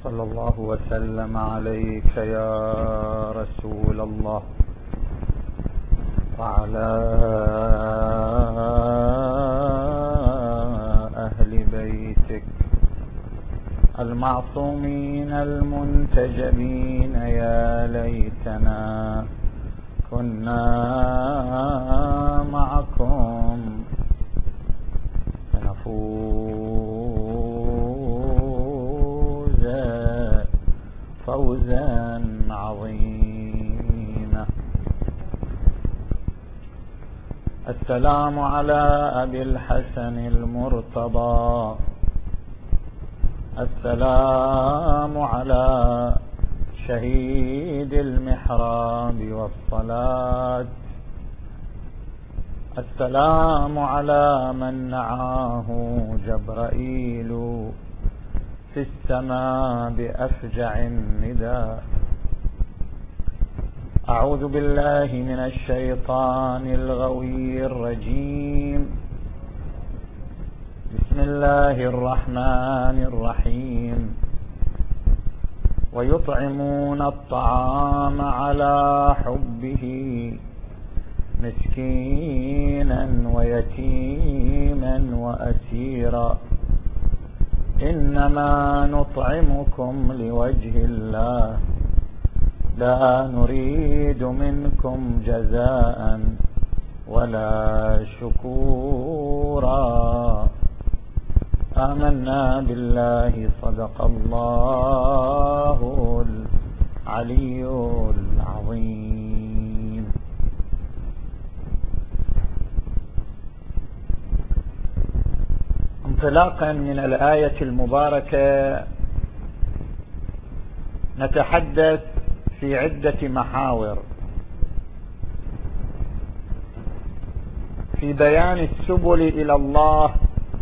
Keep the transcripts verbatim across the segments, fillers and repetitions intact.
صلى الله وسلم عليك يا رسول الله وعلى أهل بيتك المعصومين المنتجبين. يا ليتنا كنا معكم فنفوز فوزا عظيما. السلام على أبي الحسن المرتضى، السلام على شهيد المحراب والصلاة، السلام على من نعاه جبرائيل في السماء بأفجع النداء. أعوذ بالله من الشيطان الغوي الرجيم. بسم الله الرحمن الرحيم. ويطعمون الطعام على حبه مسكينا ويتيما وأسيرا إنما نطعمكم لوجه الله لا نريد منكم جزاء ولا شكورا. آمنا بالله صدق الله العلي العظيم. انطلاقا من الآية المباركة نتحدث في عدة محاور في بيان السبل إلى الله،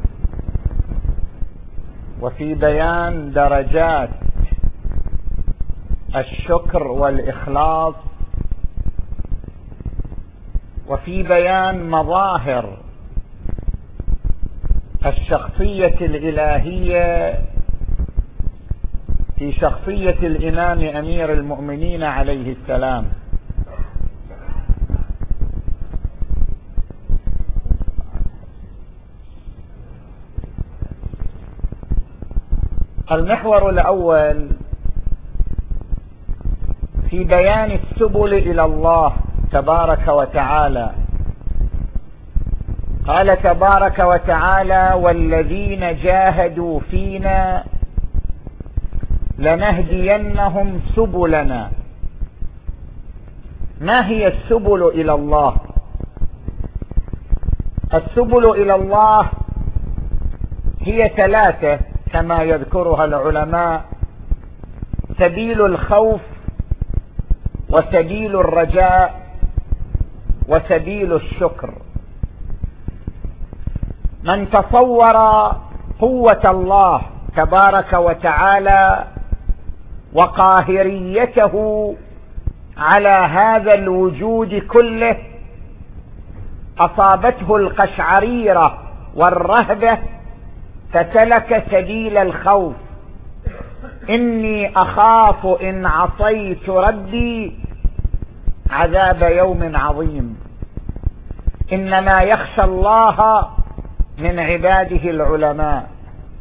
وفي بيان درجات الشكر والإخلاص، وفي بيان مظاهر الشخصية الإلهية في شخصية الإمام أمير المؤمنين عليه السلام. المحور الأول في بيان السبل إلى الله تبارك وتعالى. قال تبارك وتعالى: والذين جاهدوا فينا لنهدينهم سبلنا. ما هي السبل إلى الله؟ السبل إلى الله هي ثلاثة كما يذكرها العلماء: سبيل الخوف، وسبيل الرجاء، وسبيل الشكر. من تصور قوة الله تبارك وتعالى وقاهريته على هذا الوجود كله أصابته القشعريرة والرهبة فسلك سبيل الخوف. إني أخاف إن عصيت ربي عذاب يوم عظيم. إنما يخشى الله من عباده العلماء.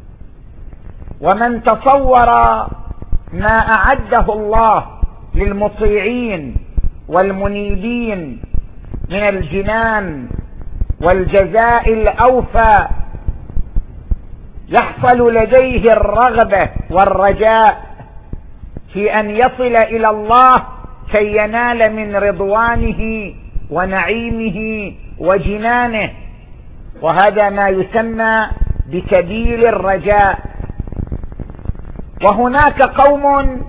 ومن تصور ما أعده الله للمطيعين والمنيبين من الجنان والجزاء الأوفى يحصل لديه الرغبة والرجاء في أن يصل إلى الله كي ينال من رضوانه ونعيمه وجنانه، وهذا ما يسمى بسبيل الرجاء. وهناك قوم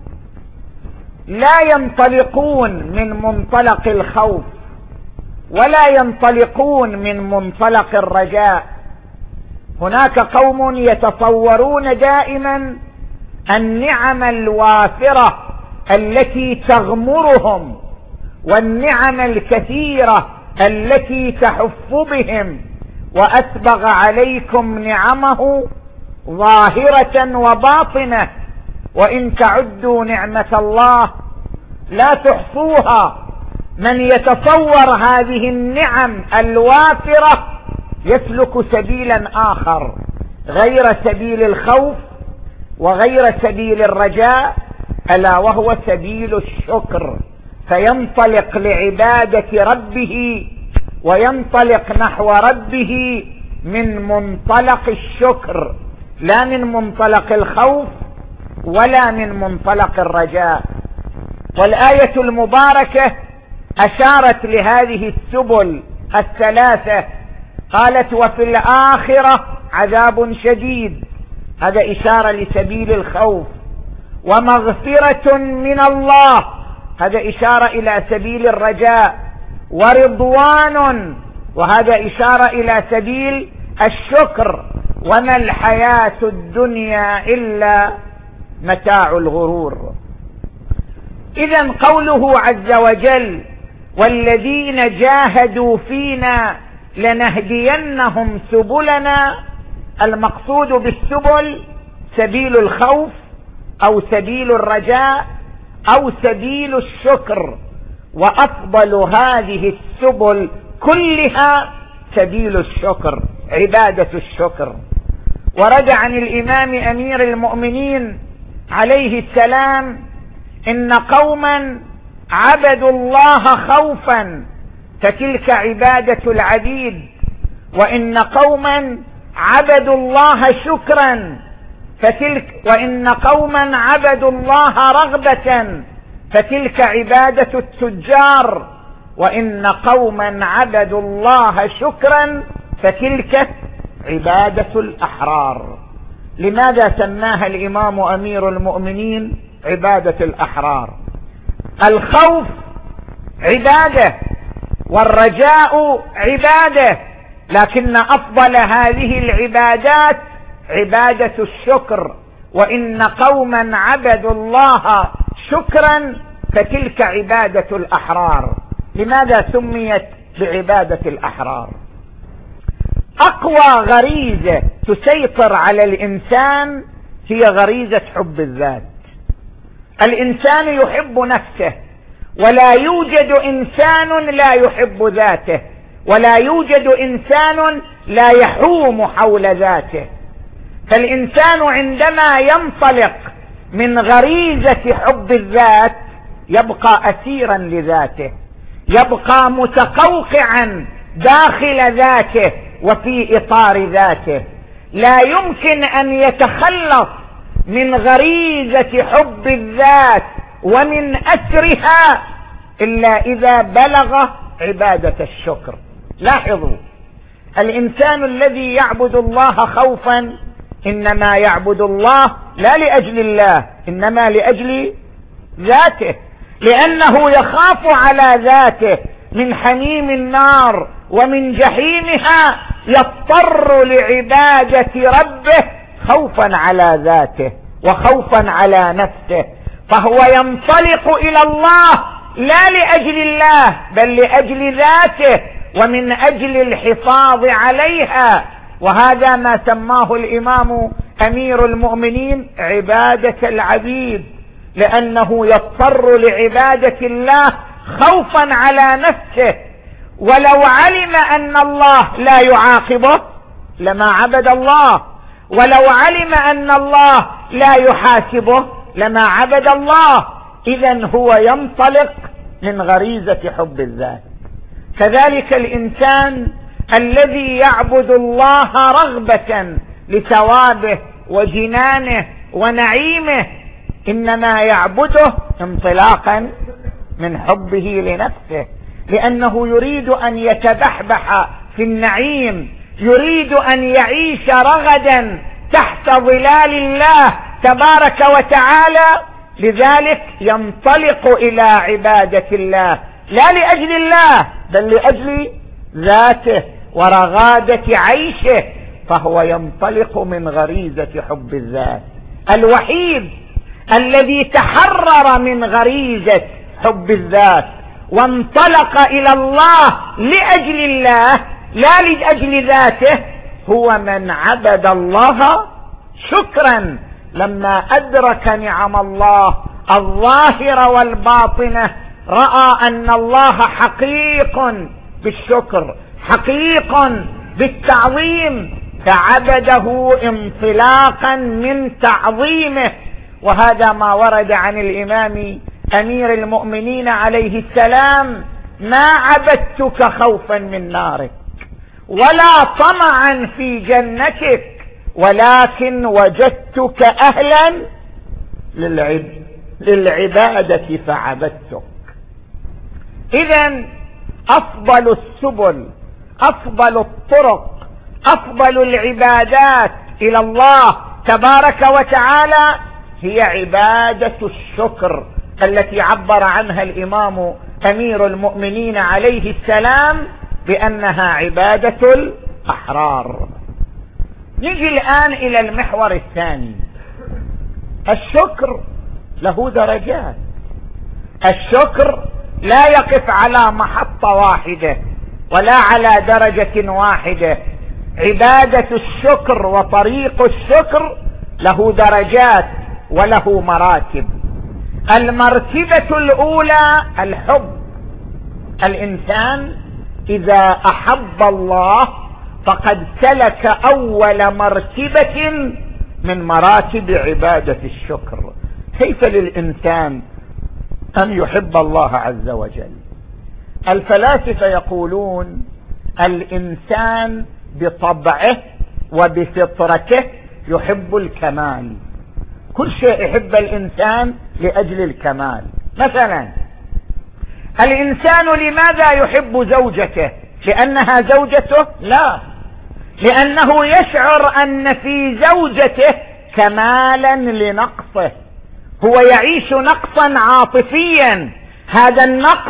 لا ينطلقون من منطلق الخوف ولا ينطلقون من منطلق الرجاء. هناك قوم يتصورون دائما النعم الوافرة التي تغمرهم والنعم الكثيرة التي تحف بهم، وأسبغ عليكم نعمه ظاهرة وباطنة وإن تعدوا نعمة الله لا تحصوها. من يتصور هذه النعم الوافرة يسلك سبيلا آخر غير سبيل الخوف وغير سبيل الرجاء، ألا وهو سبيل الشكر، فينطلق لعبادة ربه وينطلق نحو ربه من منطلق الشكر، لا من منطلق الخوف ولا من منطلق الرجاء. والآية المباركة أشارت لهذه السبل الثلاثة، قالت وفي الآخرة عذاب شديد، هذا إشارة لسبيل الخوف، ومغفرة من الله، هذا إشارة إلى سبيل الرجاء، ورضوان، وهذا إشارة إلى سبيل الشكر، وما الحياة الدنيا إلا متاع الغرور. إذن قوله عز وجل والذين جاهدوا فينا لنهدينهم سبلنا، المقصود بالسبل سبيل الخوف أو سبيل الرجاء أو سبيل الشكر، وأفضل هذه السبل كلها سبيل الشكر، عبادة الشكر. ورد عن الإمام أمير المؤمنين عليه السلام إن قوما عبدوا الله خوفا فتلك عبادة العبيد، وإن قوما عبدوا الله شكرا فتلك، وإن قوما عبدوا الله رغبة فتلك عبادة التجار، وإن قوما عبدوا الله شكرا فتلك عبادة الأحرار. لماذا سماها الإمام أمير المؤمنين عبادة الأحرار؟ الخوف عبادة والرجاء عبادة، لكن أفضل هذه العبادات عبادة الشكر، وإن قوما عبدوا الله شكرا فتلك عبادة الأحرار. لماذا سميت بعبادة الأحرار؟ أقوى غريزة تسيطر على الإنسان هي غريزة حب الذات. الإنسان يحب نفسه، ولا يوجد إنسان لا يحب ذاته، ولا يوجد إنسان لا يحوم حول ذاته. فالإنسان عندما ينطلق من غريزة حب الذات يبقى أسيرا لذاته، يبقى متقوقعا داخل ذاته وفي إطار ذاته، لا يمكن أن يتخلص من غريزة حب الذات ومن أسرها إلا إذا بلغ عبادة الشكر. لاحظوا، الإنسان الذي يعبد الله خوفا إنما يعبد الله لا لأجل الله، إنما لأجل ذاته، لأنه يخاف على ذاته من حميم النار ومن جحيمها، يضطر لعبادة ربه خوفا على ذاته وخوفا على نفسه، فهو ينطلق إلى الله لا لأجل الله بل لأجل ذاته ومن أجل الحفاظ عليها. وهذا ما سماه الإمام أمير المؤمنين عبادة العبيد، لأنه يضطر لعبادة الله خوفا على نفسه، ولو علم أن الله لا يعاقبه لما عبد الله، ولو علم أن الله لا يحاسبه لما عبد الله. إذن هو ينطلق من غريزة حب الذات. كذلك الإنسان الذي يعبد الله رغبة لثوابه وجنانه ونعيمه إنما يعبده انطلاقا من حبه لنفسه، لأنه يريد أن يتبحبح في النعيم، يريد أن يعيش رغدا تحت ظلال الله تبارك وتعالى، لذلك ينطلق إلى عبادة الله لا لأجل الله بل لأجل ذاته ورغادة عيشه، فهو ينطلق من غريزة حب الذات. الوحيد الذي تحرر من غريزة حب الذات وانطلق إلى الله لأجل الله لا لأجل ذاته هو من عبد الله شكرا، لما أدرك نعم الله الظاهرة والباطنة رأى أن الله حقيق بالشكر، حقيق بالتعظيم، فعبده انطلاقا من تعظيمه. وهذا ما ورد عن الإمام أمير المؤمنين عليه السلام: ما عبدتك خوفا من نارك ولا طمعا في جنتك، ولكن وجدتك أهلا للعب للعبادة فعبدتك. إذن أفضل السبل، أفضل الطرق، أفضل العبادات إلى الله تبارك وتعالى هي عبادة الشكر التي عبر عنها الإمام أمير المؤمنين عليه السلام بأنها عبادة الأحرار. نجي الآن إلى المحور الثاني. الشكر له درجات. الشكر لا يقف على محطة واحدة ولا على درجة واحدة. عبادة الشكر وطريق الشكر له درجات وله مراتب. المرتبة الأولى الحب. الإنسان إذا أحب الله فقد سلك أول مرتبة من مراتب عبادة الشكر. كيف للإنسان أن يحب الله عز وجل؟ الفلاسفة يقولون الإنسان بطبعه وبفطرته يحب الكمال. كل شيء يحب الإنسان لأجل الكمال. مثلا الإنسان لماذا يحب زوجته؟ لأنها زوجته؟ لا، لأنه يشعر أن في زوجته كمالا لنقصه. هو يعيش نقصا عاطفيا، هذا النقص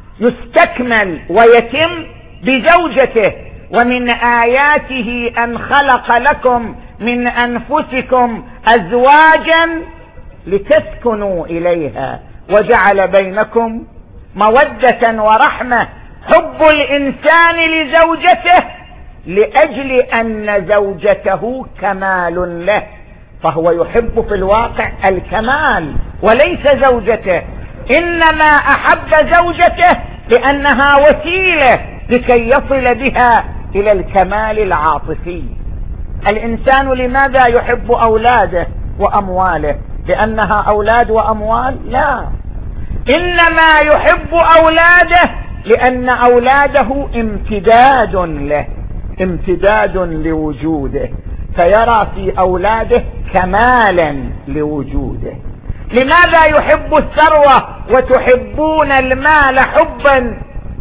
يستكمل ويتم بزوجته. ومن آياته أن خلق لكم من أنفسكم أزواجا لتسكنوا إليها وجعل بينكم مودة ورحمة. حب الإنسان لزوجته لأجل أن زوجته كمال له، فهو يحب في الواقع الكمال وليس زوجته، إنما أحب زوجته لأنها وسيلة لكي يصل بها إلى الكمال العاطفي. الإنسان لماذا يحب أولاده وأمواله؟ لأنها أولاد وأموال؟ لا، إنما يحب أولاده لأن أولاده امتداد له، امتداد لوجوده، فيرى في أولاده كمالا لوجوده. لماذا يحب الثروة وتحبون المال حبا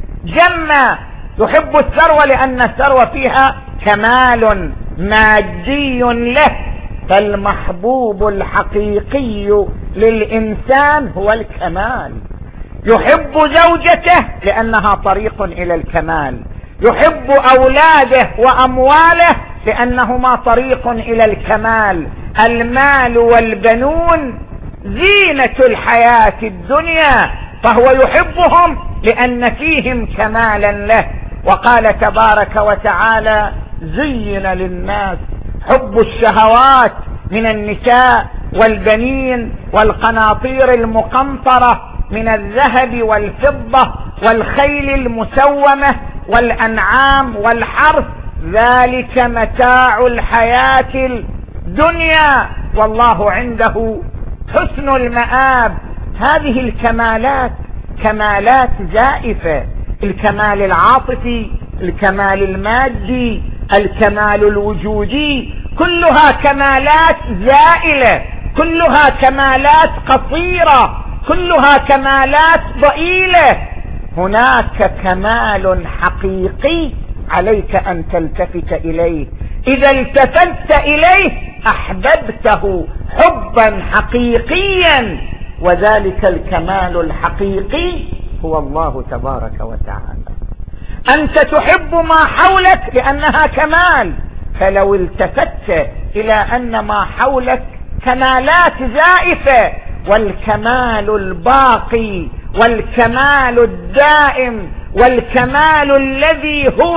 جما؟ يحب الثروة لأن الثروة فيها كمال مادي له. فالمحبوب الحقيقي للإنسان هو الكمال. يحب زوجته لأنها طريق إلى الكمال، يحب أولاده وأمواله لأنهما طريق إلى الكمال. المال والبنون زينة الحياة الدنيا، فهو يحبهم لأن فيهم كمالا له. وقال تبارك وتعالى: زين للناس حب الشهوات من النساء والبنين والقناطير المقنطرة من الذهب والفضة والخيل المسومة والأنعام والحرث، ذلك متاع الحياة الدنيا والله عنده حسن المآب. هذه الكمالات كمالات زائفة: الكمال العاطفي، الكمال المادي، الكمال الوجودي، كلها كمالات زائلة، كلها كمالات قصيرة، كلها كمالات ضئيلة. هناك كمال حقيقي عليك أن تلتفت إليه، إذا التفت إليه أحببته حبا حقيقيا، وذلك الكمال الحقيقي هو الله تبارك وتعالى. أنت تحب ما حولك لأنها كمال، فلو التفت إلى أن ما حولك كمالات زائفة، والكمال الباقي والكمال الدائم والكمال الذي هو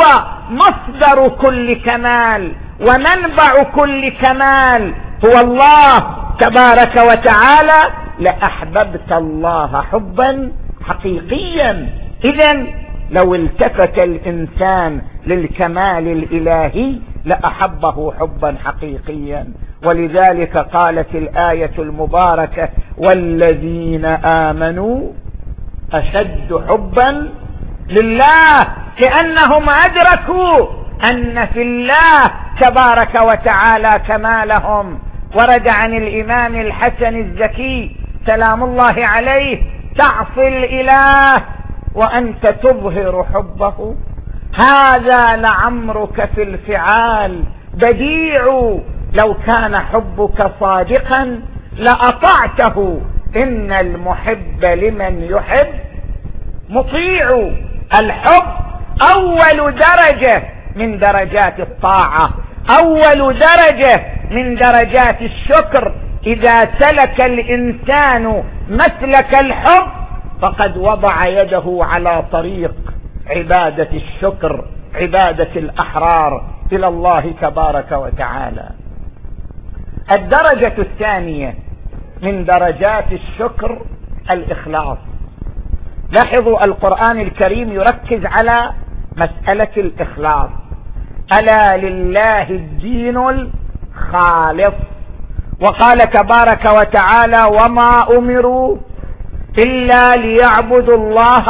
مصدر كل كمال ومنبع كل كمال هو الله تبارك وتعالى لأحببت الله حبا حقيقيا. إذن لو التفت الإنسان للكمال الإلهي لأحبه حبا حقيقيا. ولذلك قالت الآية المباركة: والذين آمنوا أشد حبا لله، كأنهم أدركوا أن في الله تبارك وتعالى كمالهم. ورد عن الإمام الحسن الزكي سلام الله عليه: تعصي الإله وأنت تظهر حبه، هذا لعمرك في الفعال بديع، لو كان حبك صادقا لأطعته، إن المحب لمن يحب مطيع. الحب أول درجة من درجات الطاعة، أول درجة من درجات الشكر. إذا سلك الإنسان مسلك الحب فقد وضع يده على طريق عبادة الشكر، عبادة الأحرار إلى الله تبارك وتعالى. الدرجة الثانية من درجات الشكر الإخلاص. لاحظوا القرآن الكريم يركز على مسألة الإخلاص: ألا لله الدين الخالص. وقال تبارك وتعالى: وما أمروا إلا ليعبدوا الله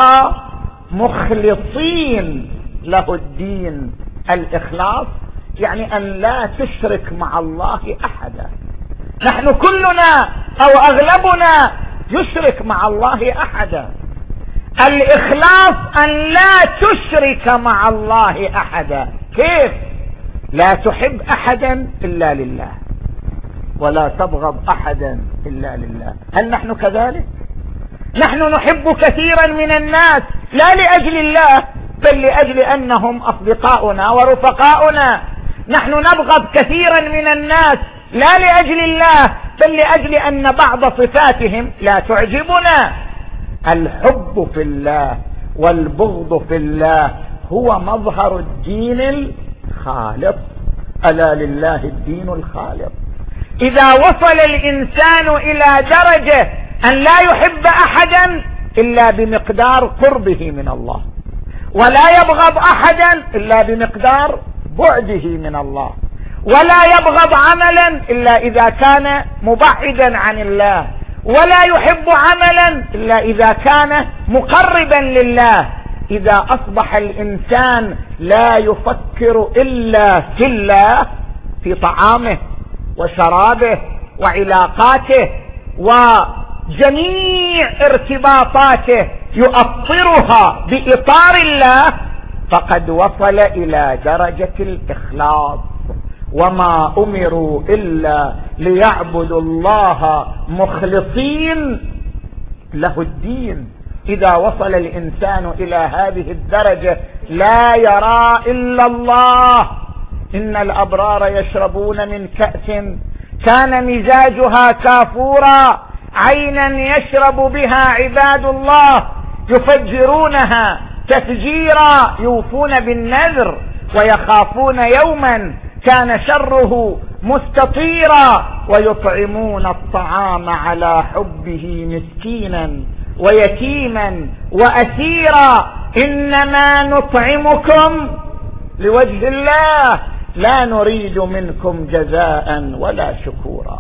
مخلصين له الدين. الإخلاص يعني أن لا تشرك مع الله أحدا. نحن كلنا أو أغلبنا يشرك مع الله أحدا. الإخلاص أن لا تشرك مع الله أحدا. كيف؟ لا تحب أحدا إلا لله، ولا تبغض أحدا إلا لله. هل نحن كذلك؟ نحن نحب كثيرا من الناس لا لأجل الله، بل لأجل أنهم أصدقاؤنا ورفقاؤنا. نحن نبغض كثيرا من الناس لا لأجل الله، بل لأجل أن بعض صفاتهم لا تعجبنا. الحب في الله والبغض في الله هو مظهر الدين الخالص. ألا لله الدين الخالص. إذا وصل الإنسان إلى درجة أن لا يحب أحدا إلا بمقدار قربه من الله، ولا يبغض أحدا إلا بمقدار بعده من الله، ولا يبغض عملا إلا إذا كان مبعدا عن الله، ولا يحب عملا إلا إذا كان مقربا لله. إذا أصبح الإنسان لا يفكر إلا في الله، في طعامه وشرابه وعلاقاته وجميع ارتباطاته يؤطرها بإطار الله، فقد وصل إلى درجة الإخلاص. وما أمروا إلا ليعبدوا الله مخلصين له الدين. إذا وصل الإنسان إلى هذه الدرجة لا يرى إلا الله. إن الأبرار يشربون من كأس كان مزاجها كافورا، عينا يشرب بها عباد الله يفجرونها تفجيرا، يوفون بالنذر ويخافون يوما كان شره مستطيرا، ويطعمون الطعام على حبه مسكينا ويتيما وأسيرا، إنما نطعمكم لوجه الله لا نريد منكم جزاء ولا شكورا.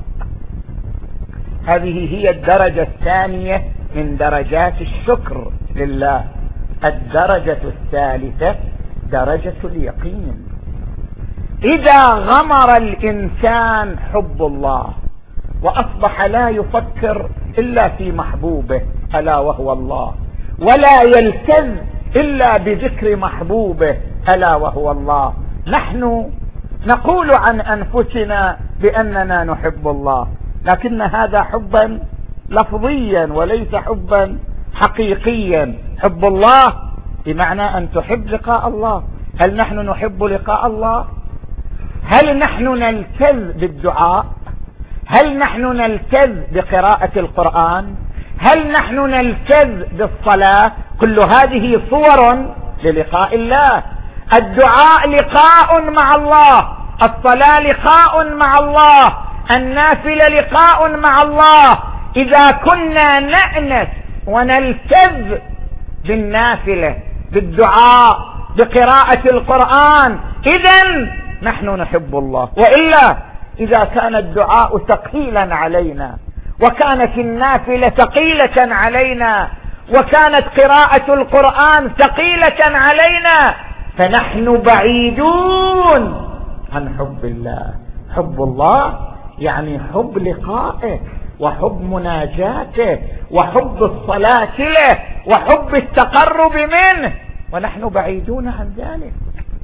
هذه هي الدرجة الثانية من درجات الشكر لله. الدرجة الثالثة درجة اليقين. إذا غمر الإنسان حب الله وأصبح لا يفكر إلا في محبوبه ألا وهو الله، ولا يلتذ إلا بذكر محبوبه ألا وهو الله. نحن نقول عن أنفسنا بأننا نحب الله، لكن هذا حبا لفظيا وليس حبا حقيقيا. حب الله بمعنى أن تحب لقاء الله. هل نحن نحب لقاء الله؟ هل نحن نلتذ بالدعاء؟ هل نحن نلتذ بقراءة القرآن؟ هل نحن نلتذ بالصلاة؟ كل هذه صور للقاء الله. الدعاء لقاء مع الله، الصلاة لقاء مع الله، النافلة لقاء مع الله. إذا كنا نأنس ونلتذ بالنافلة بالدعاء بقراءة القرآن إذن نحن نحب الله. وإلا إذا كان الدعاء ثقيلا علينا وكانت النافلة ثقيلة علينا وكانت قراءة القرآن ثقيلة علينا فنحن بعيدون عن حب الله. حب الله يعني حب لقائه وحب مناجاته وحب الصلاة له وحب التقرب منه، ونحن بعيدون عن ذلك.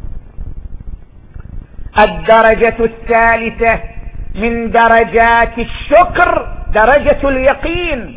الدرجة الثالثة من درجات الشكر درجة اليقين.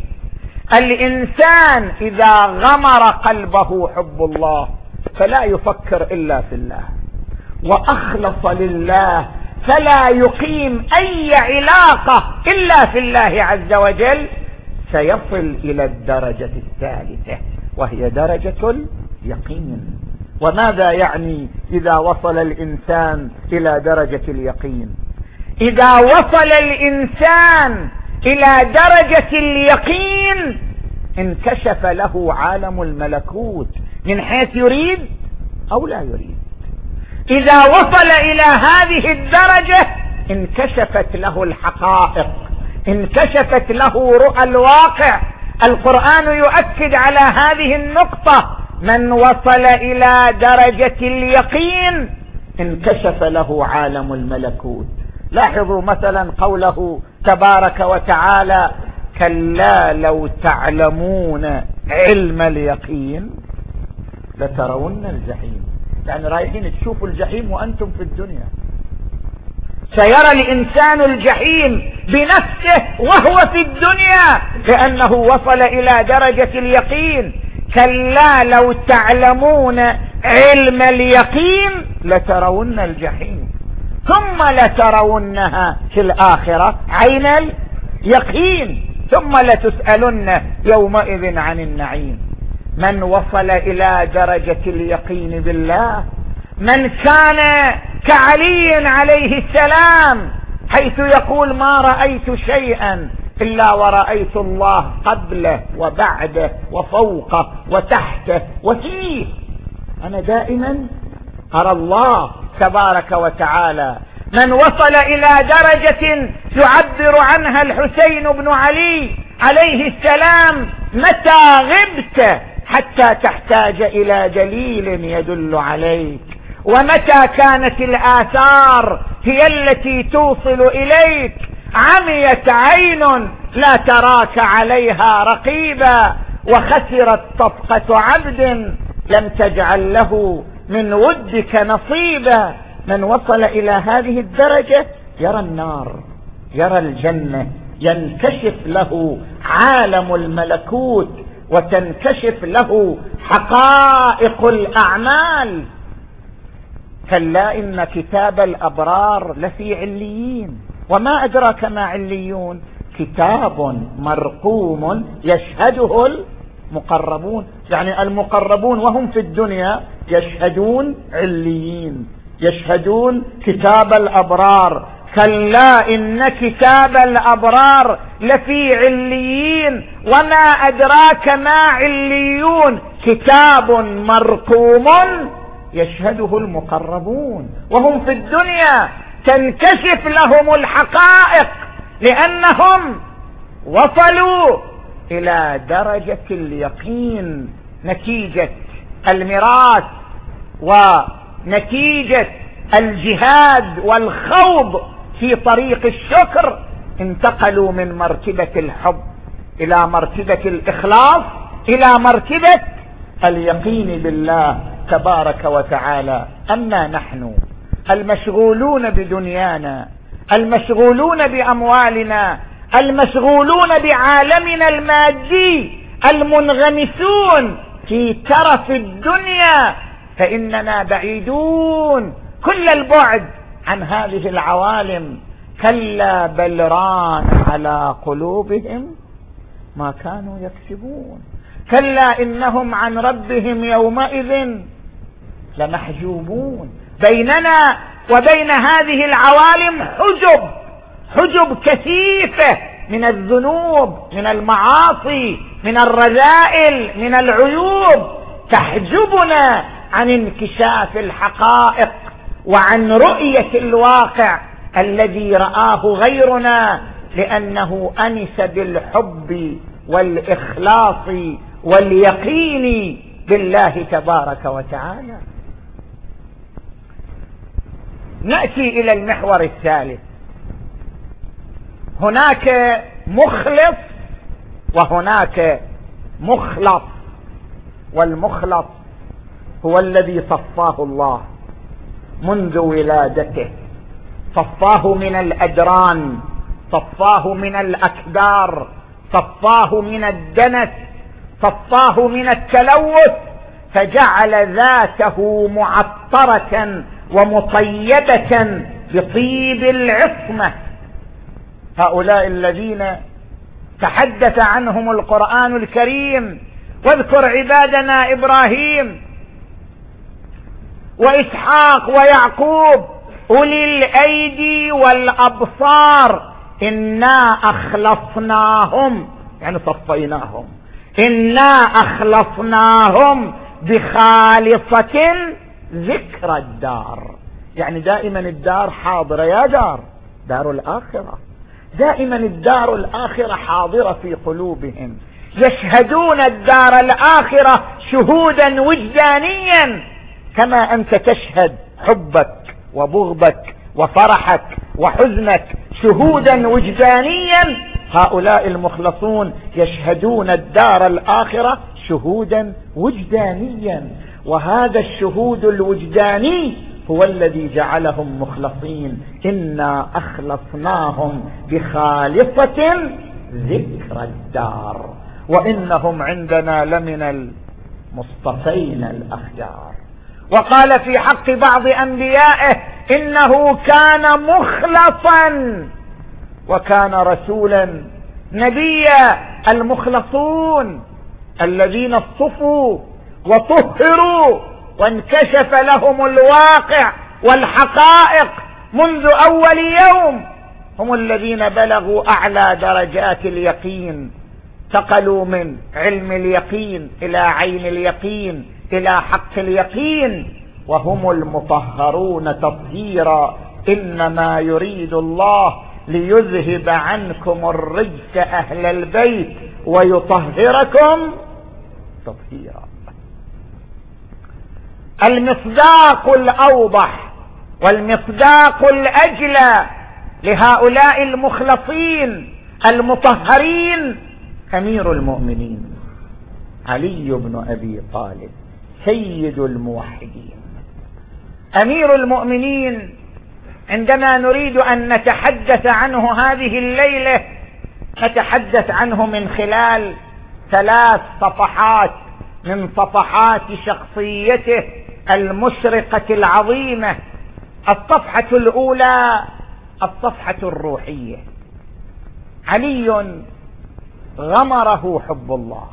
الإنسان إذا غمر قلبه حب الله فلا يفكر إلا في الله وأخلص لله، فلا يقيم أي علاقة إلا في الله عز وجل، سيصل إلى الدرجة الثالثة وهي درجة اليقين. وماذا يعني إذا وصل الإنسان إلى درجة اليقين؟ إذا وصل الإنسان إلى درجة اليقين انكشف له عالم الملكوت من حيث يريد أو لا يريد. إذا وصل إلى هذه الدرجة انكشفت له الحقائق، انكشفت له رؤى الواقع. القرآن يؤكد على هذه النقطة: من وصل إلى درجة اليقين انكشف له عالم الملكوت. لاحظوا مثلا قوله تبارك وتعالى: كلا لو تعلمون علم اليقين لترون الجحيم. يعني رايحين تشوفوا الجحيم وأنتم في الدنيا. سيرى الإنسان الجحيم بنفسه وهو في الدنيا لأنه وصل إلى درجة اليقين. كلا لو تعلمون علم اليقين لترون الجحيم ثم لترونها في الآخرة عين اليقين ثم لتسألن يومئذ عن النعيم. من وصل إلى درجة اليقين بالله، من كان كعلي عليه السلام حيث يقول: ما رأيت شيئا إلا ورأيت الله قبله وبعده وفوقه وتحته وفيه، أنا دائما أرى الله تبارك وتعالى. من وصل إلى درجة يعبر عنها الحسين بن علي عليه السلام: متى غبت حتى تحتاج إلى دليل يدل عليك، ومتى كانت الآثار هي التي توصل إليك، عميت عين لا تراك عليها رقيبا، وخسرت صفقة عبد لم تجعل له من ودك نصيبا. من وصل إلى هذه الدرجة يرى النار، يرى الجنة، ينكشف له عالم الملكوت وتنكشف له حقائق الأعمال. كلا إن كتاب الأبرار لفي عليين، وما أدراك ما عليون، كتاب مرقوم يشهده المقربون. يعني المقربون وهم في الدنيا يشهدون عليين، يشهدون كتاب الأبرار. كلا إن كتاب الأبرار لفي عليين، وما أدراك ما عليون، كتاب مرقوم يشهده المقربون. وهم في الدنيا تنكشف لهم الحقائق لأنهم وصلوا إلى درجة اليقين، نتيجة الميراث ونتيجة الجهاد والخوض في طريق الشكر. انتقلوا من مرتبة الحب إلى مرتبة الإخلاص إلى مرتبة اليقين بالله تبارك وتعالى. أما نحن المشغولون بدنيانا، المشغولون بأموالنا، المشغولون بعالمنا المادي، المنغمسون في ترف الدنيا، فإننا بعيدون كل البعد عن هذه العوالم. كلا بل ران على قلوبهم ما كانوا يكسبون. كلا إنهم عن ربهم يومئذ لمحجوبون. بيننا وبين هذه العوالم حجب، حجب كثيفة من الذنوب، من المعاصي، من الرذائل، من العيوب، تحجبنا عن انكشاف الحقائق وعن رؤية الواقع الذي رآه غيرنا، لأنه أنس بالحب والإخلاص واليقين بالله تبارك وتعالى. نأتي إلى المحور الثالث. هناك مخلص وهناك مخلص، والمخلص هو الذي صفاه الله منذ ولادته، صفاه من الأدران، صفاه من الأكدار، صفاه من الدنس، صفاه من التلوث، فجعل ذاته معطرة ومطيبة بطيب العصمة. هؤلاء الذين تحدث عنهم القرآن الكريم: واذكر عبادنا إبراهيم وإسحاق ويعقوب أولي الأيدي والأبصار إنا أخلصناهم، يعني صفيناهم، إنا أخلصناهم بخالصة ذكر الدار. يعني دائما الدار حاضرة، يا دار دار الآخرة، دائما الدار الآخرة حاضرة في قلوبهم، يشهدون الدار الآخرة شهودا وجدانيا، كما أنت تشهد حبك وبغضك وفرحك وحزنك شهودا وجدانيا. هؤلاء المخلصون يشهدون الدار الآخرة شهودا وجدانيا، وهذا الشهود الوجداني هو الذي جعلهم مخلصين. إنا أخلصناهم بخالصة ذكر الدار وإنهم عندنا لمن المصطفين الأخيار. وقال في حق بعض أنبيائه: إنه كان مخلصا وكان رسولا نبيا. المخلصون الذين اصطفوا وطهروا وانكشف لهم الواقع والحقائق منذ أول يوم، هم الذين بلغوا أعلى درجات اليقين، انتقلوا من علم اليقين إلى عين اليقين إلى حق اليقين، وهم المطهرون تطهيرا. إنما يريد الله ليذهب عنكم الرجس أهل البيت ويطهركم تطهيرا. المصداق الأوضح والمصداق الأجلى لهؤلاء المخلصين المطهرين أمير المؤمنين علي بن أبي طالب سيد الموحدين. أمير المؤمنين عندما نريد أن نتحدث عنه هذه الليلة نتحدث عنه من خلال ثلاث صفحات من صفحات شخصيته المشرقة العظيمة. الصفحة الأولى الصفحة الروحية. علي غمره حب الله،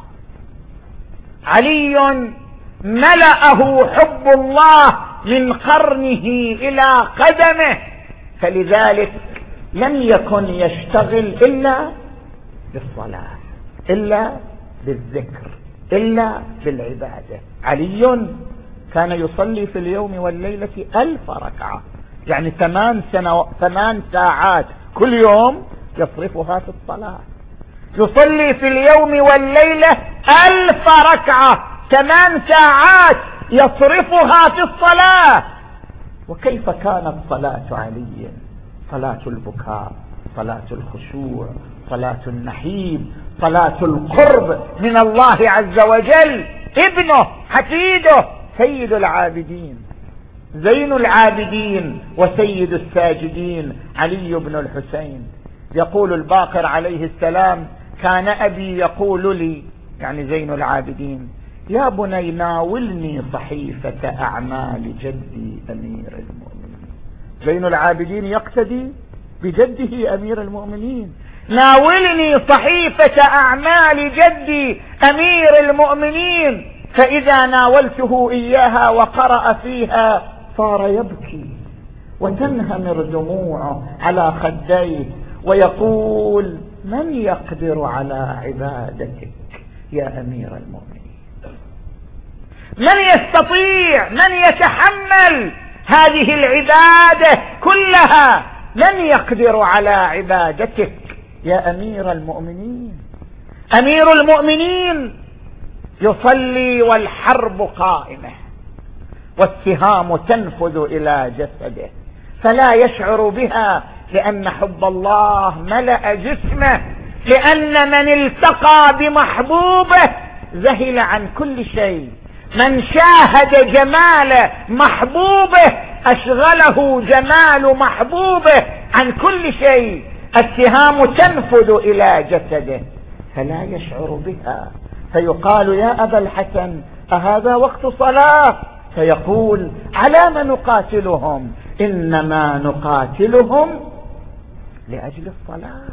علي ملأه حب الله من قرنه إلى قدمه، فلذلك لم يكن يشتغل إلا بالصلاة، إلا بالذكر، إلا بالعبادة. علي كان يصلي في اليوم والليلة ألف ركعة، يعني ثمان سنو... ثمان ساعات كل يوم يصرفها في الصلاة. يصلي في اليوم والليلة ألف ركعة، ثمان ساعات يصرفها في الصلاة. وكيف كانت صلاة علي؟ صلاة البكاء، صلاة الخشوع، صلاة النحيب، صلاة القرب من الله عز وجل. ابنه حفيده سيد العابدين زين العابدين وسيد الساجدين علي بن الحسين. يقول الباقر عليه السلام: كان أبي يقول لي، يعني زين العابدين: يا بني ناولني صحيفة أعمال جدي أمير المؤمنين. زين العابدين يقتدي بجده أمير المؤمنين. ناولني صحيفة أعمال جدي أمير المؤمنين، فإذا ناولته إياها وقرأ فيها صار يبكي وتنهمر دموعه على خديه ويقول من يقدر على عبادتك يا أمير المؤمنين؟ من يستطيع، من يتحمل هذه العبادة كلها؟ من يقدر على عبادتك يا أمير المؤمنين؟ أمير المؤمنين يصلي والحرب قائمة والسهام تنفذ إلى جسده، فلا يشعر بها، لأن حب الله ملأ جسمه، لأن من التقى بمحبوبه ذهل عن كل شيء، من شاهد جمال محبوبه أشغله جمال محبوبه عن كل شيء. السهام تنفذ إلى جسده فلا يشعر بها، فيقال يا أبا الحسن أهذا وقت صلاة؟ فيقول على ما نقاتلهم؟ إنما نقاتلهم لأجل الصلاة.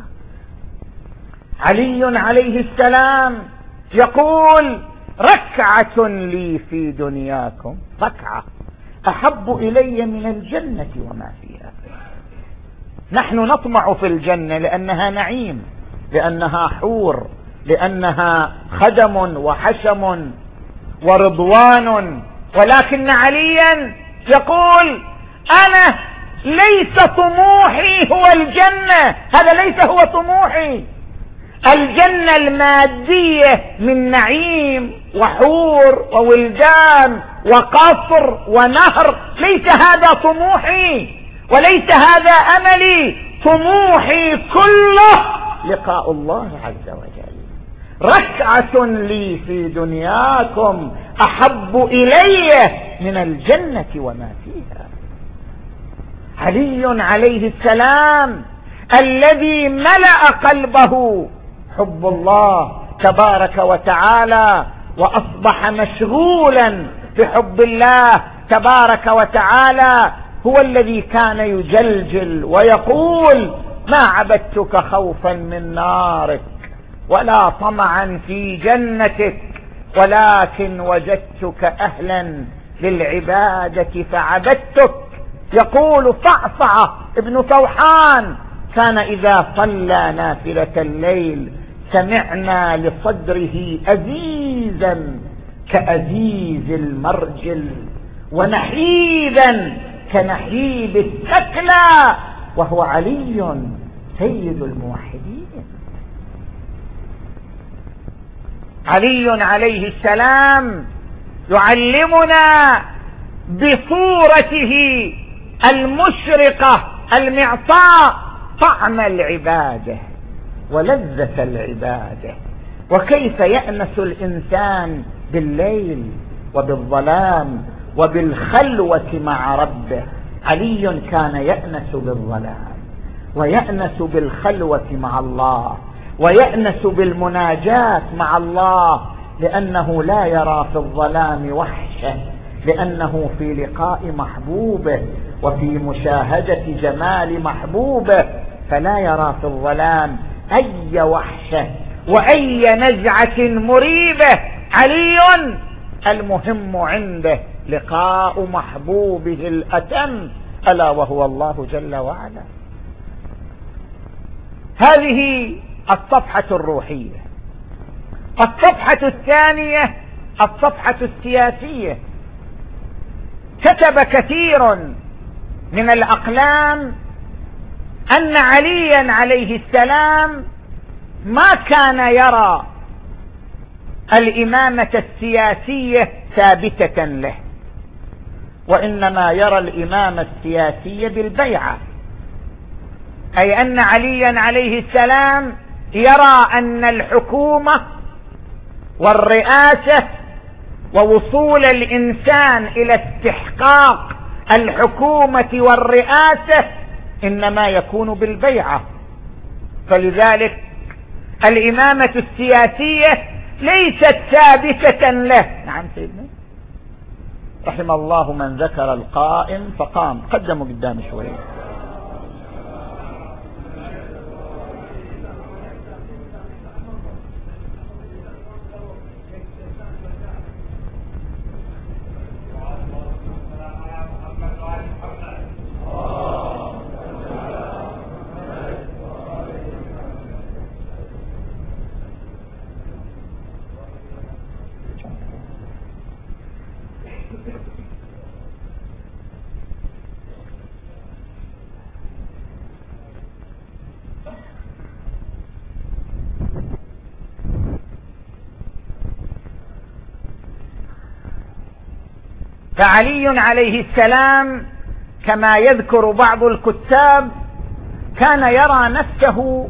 علي عليه السلام يقول ركعة لي في دنياكم، ركعة أحب إلي من الجنة وما فيها. نحن نطمع في الجنة لأنها نعيم، لأنها حور، لأنها خدم وحشم ورضوان، ولكن عليا يقول أنا ليس طموحي هو الجنة، هذا ليس هو طموحي. الجنة المادية من نعيم وحور وولدان وقصر ونهر ليس هذا طموحي وليس هذا أملي. طموحي كله لقاء الله عز وجل. ركعة لي في دنياكم أحب إلي من الجنة وما فيها. علي عليه السلام الذي ملأ قلبه حب الله تبارك وتعالى وأصبح مشغولا بحب الله تبارك وتعالى، هو الذي كان يجلجل ويقول ما عبدتك خوفا من نارك ولا طمعا في جنتك، ولكن وجدتك أهلا للعبادة فعبدتك. يقول صعصعة ابن طوحان كان إذا صلى نافلة الليل سمعنا لصدره أزيزا كأزيز المرجل ونحيبا كنحيب الثكلى، وهو علي سيد الموحدين. علي عليه السلام يعلمنا بصورته المشرقة المعطاء طعم العبادة ولذة العبادة، وكيف يأنس الإنسان بالليل وبالظلام وبالخلوة مع ربه. علي كان يأنس بالظلام ويأنس بالخلوة مع الله ويأنس بالمناجاة مع الله، لأنه لا يرى في الظلام وحشة، لأنه في لقاء محبوبه وفي مشاهدة جمال محبوبه، فلا يرى في الظلام أي وحشة وأي نزعة مريبة. علي المهم عنده لقاء محبوبه الأتم ألا وهو الله جل وعلا. هذه الصفحة الروحية. الصفحة الثانية الصفحة السياسية. كتب كثير من الأقلام أن عليا عليه السلام ما كان يرى الإمامة السياسية ثابتة له، وإنما يرى الإمامة السياسية بالبيعة، أي أن عليا عليه السلام يرى أن الحكومة والرئاسة ووصول الإنسان إلى استحقاق الحكومة والرئاسة إنما يكون بالبيعة، فلذلك الإمامة السياسية ليست ثابتة له. نعم سيدنا، رحم الله من ذكر القائم فقام. قدموا قدام شوية. فعلي عليه السلام كما يذكر بعض الكتاب كان يرى نفسه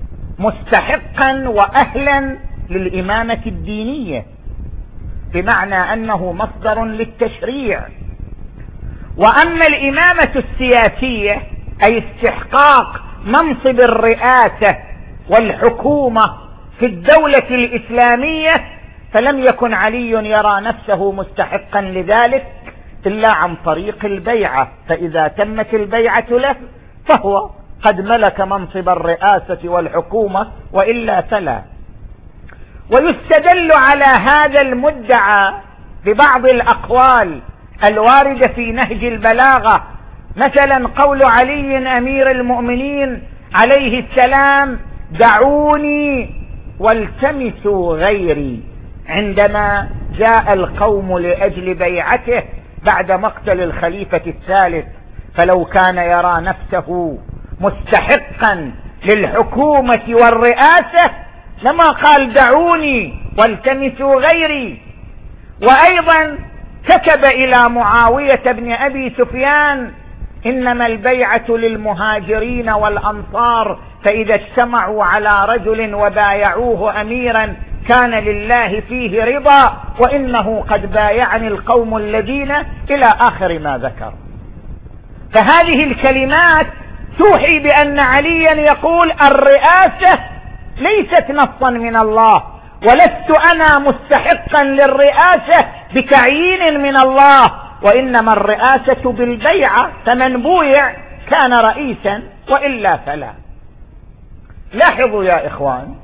مستحقا وأهلا للإمامة الدينية، بمعنى أنه مصدر للتشريع. وأما الإمامة السياسية أي استحقاق منصب الرئاسة والحكومة في الدولة الإسلامية فلم يكن علي يرى نفسه مستحقا لذلك إلا عن طريق البيعة، فإذا تمت البيعة له فهو قد ملك منصب الرئاسة والحكومة، وإلا فلا. ويستدل على هذا المدعى ببعض الأقوال الواردة في نهج البلاغة، مثلا قول علي أمير المؤمنين عليه السلام: دعوني والتمسوا غيري، عندما جاء القوم لأجل بيعته بعد مقتل الخليفة الثالث. فلو كان يرى نفسه مستحقا للحكومة والرئاسة لما قال دعوني والتمسوا غيري. وأيضا كتب إلى معاوية بن أبي سفيان: إنما البيعة للمهاجرين والأنصار، فإذا اجتمعوا على رجل وبايعوه أميرا كان لله فيه رضا، وإنه قد بايعني القوم الذين إلى آخر ما ذكر. فهذه الكلمات توحي بأن عليا يقول الرئاسة ليست نصا من الله، ولست أنا مستحقا للرئاسة بتعيين من الله، وإنما الرئاسة بالبيعة، فمن بويع كان رئيسا وإلا فلا. لاحظوا يا إخوان،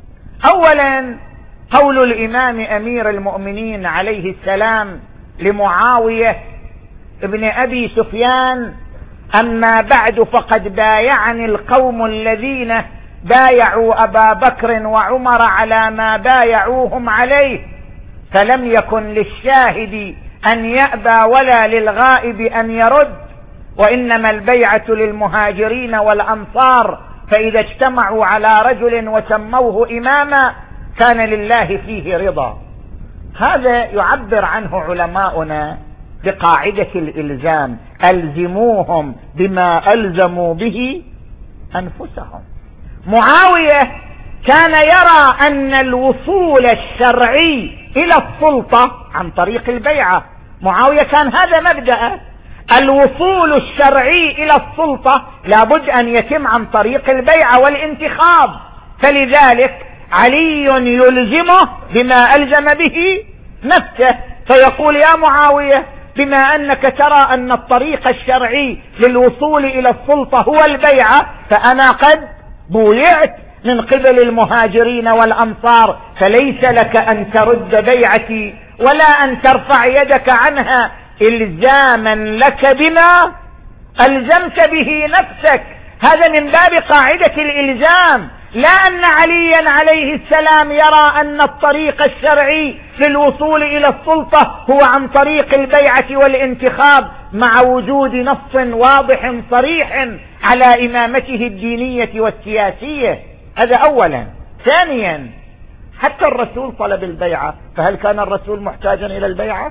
أولا قول الإمام أمير المؤمنين عليه السلام لمعاوية ابن أبي سفيان: أما بعد فقد بايعني القوم الذين بايعوا أبا بكر وعمر على ما بايعوهم عليه، فلم يكن للشاهد أن يأبى ولا للغائب أن يرد، وإنما البيعة للمهاجرين والأنصار، فإذا اجتمعوا على رجل وسموه إماما كان لله فيه رضا. هذا يعبر عنه علماؤنا بقاعدة الإلزام: ألزموهم بما ألزموا به أنفسهم. معاوية كان يرى أن الوصول الشرعي إلى السلطة عن طريق البيعة. معاوية كان هذا مبدأه، الوصول الشرعي إلى السلطة لابد أن يتم عن طريق البيعة والانتخاب، فلذلك علي يلزمه بما ألزم به نفسه، فيقول: يا معاوية، بما أنك ترى أن الطريق الشرعي للوصول إلى السلطة هو البيعة، فأنا قد بويعت من قبل المهاجرين والأنصار، فليس لك أن ترد بيعتي ولا أن ترفع يدك عنها إلزاما لك بما ألزمت به نفسك. هذا من باب قاعدة الإلزام، لا أن عليا عليه السلام يرى أن الطريق الشرعي للوصول إلى السلطة هو عن طريق البيعة والانتخاب، مع وجود نص واضح صريح على إمامته الدينية والسياسية. هذا أولا. ثانيا، حتى الرسول طلب البيعة، فهل كان الرسول محتاجا إلى البيعة؟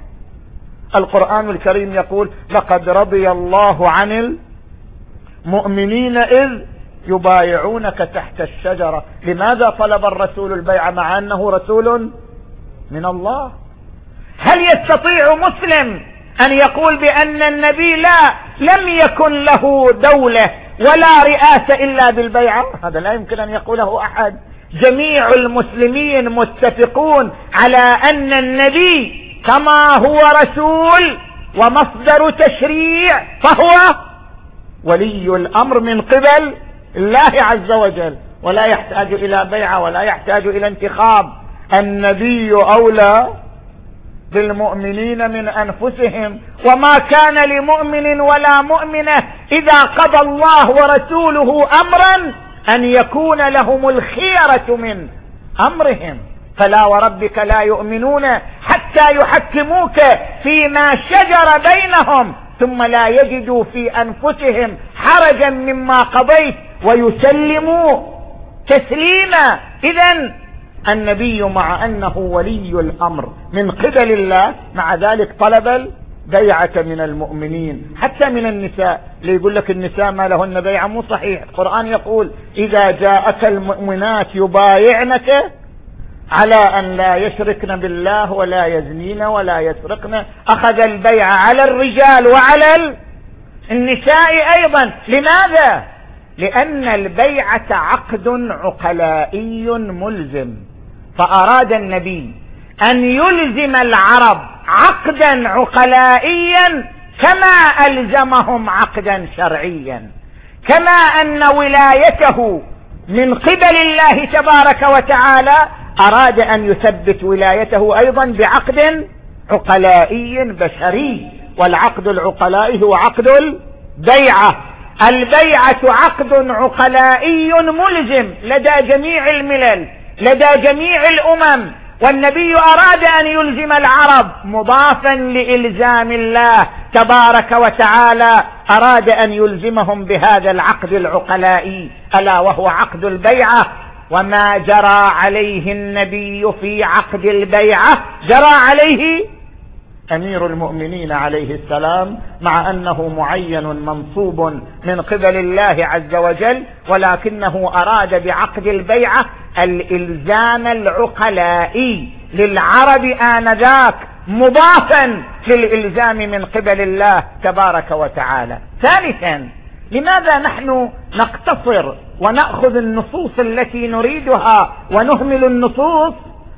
القرآن الكريم يقول: لقد رضي الله عن المؤمنين إذ يبايعونك تحت الشجرة. لماذا طلب الرسول البيعة مع أنه رسول من الله؟ هل يستطيع مسلم أن يقول بأن النبي لا لم يكن له دولة ولا رئاسة إلا بالبيعة؟ هذا لا يمكن أن يقوله أحد. جميع المسلمين متفقون على أن النبي كما هو رسول ومصدر تشريع فهو ولي الأمر من قبل الله عز وجل، ولا يحتاج إلى بيعة ولا يحتاج إلى انتخاب. النبي أولى بالمؤمنين من أنفسهم، وما كان لمؤمن ولا مؤمنة إذا قضى الله ورسوله أمرا أن يكون لهم الخيرة من أمرهم. فلا وربك لا يؤمنون حتى يحكموك فيما شجر بينهم ثم لا يجدوا في أنفسهم حرجا مما قضيت ويسلموا تسليما. إذن النبي مع أنه ولي الأمر من قبل الله مع ذلك طلب بيعة من المؤمنين حتى من النساء. اللي يقول لك النساء ما لهن بيعة مو صحيح. القرآن يقول إذا جاءك المؤمنات يبايعنك على أن لا يشركن بالله ولا يزنين ولا يسرقن، أخذ البيعة على الرجال وعلى النساء أيضا. لماذا؟ لأن البيعة عقد عقلائي ملزم، فأراد النبي أن يلزم العرب عقدا عقلائيا كما ألزمهم عقدا شرعيا، كما أن ولايته من قبل الله تبارك وتعالى أراد أن يثبت ولايته أيضا بعقد عقلائي بشري، والعقد العقلائي هو عقد البيعة. البيعة عقد عقلائي ملزم لدى جميع الملل، لدى جميع الأمم، والنبي أراد أن يلزم العرب مضافا لإلزام الله تبارك وتعالى، أراد أن يلزمهم بهذا العقد العقلائي ألا وهو عقد البيعة. وما جرى عليه النبي في عقد البيعة جرى عليه أمير المؤمنين عليه السلام، مع أنه معين منصوب من قبل الله عز وجل، ولكنه أراد بعقد البيعة الإلزام العقلائي للعرب آنذاك مضافا للإلزام من قبل الله تبارك وتعالى. ثالثا، لماذا نحن نقتصر ونأخذ النصوص التي نريدها ونهمل النصوص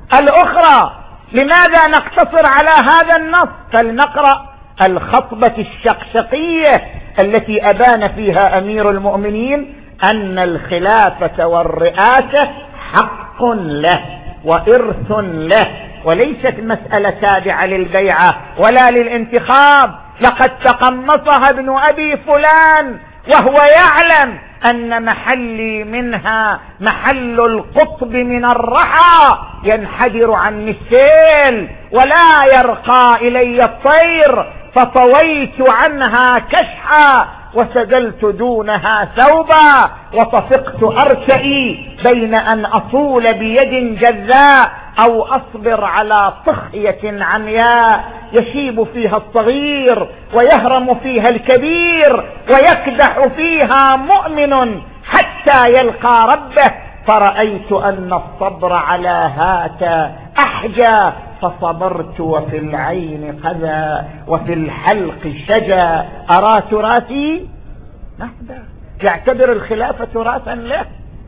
الأخرى؟ لماذا نقتصر على هذا النص؟ فلنقرأ الخطبة الشقشقية التي أبان فيها أمير المؤمنين أن الخلافة والرئاسة حق له وإرث له، وليست مسألة تابعة للبيعة ولا للانتخاب. لقد تقمصها ابن أبي فلان وهو يعلم أن محلي منها محل القطب من الرحى، ينحدر عني السيل ولا يرقى إلي الطير، فطويت عنها كشحا وسدلت دونها ثوبا، وطفقت أرتئي بين أن أصول بيد جذاء أو أصبر على طخية عمياء، يشيب فيها الصغير ويهرم فيها الكبير ويكدح فيها مؤمن حتى يلقى ربه. فرأيت أن الصبر على هات أحجى، فصبرت وفي العين قذى وفي الحلق شجى، أرى تراثي مهدا، يعتبر الخلافة تراثا له.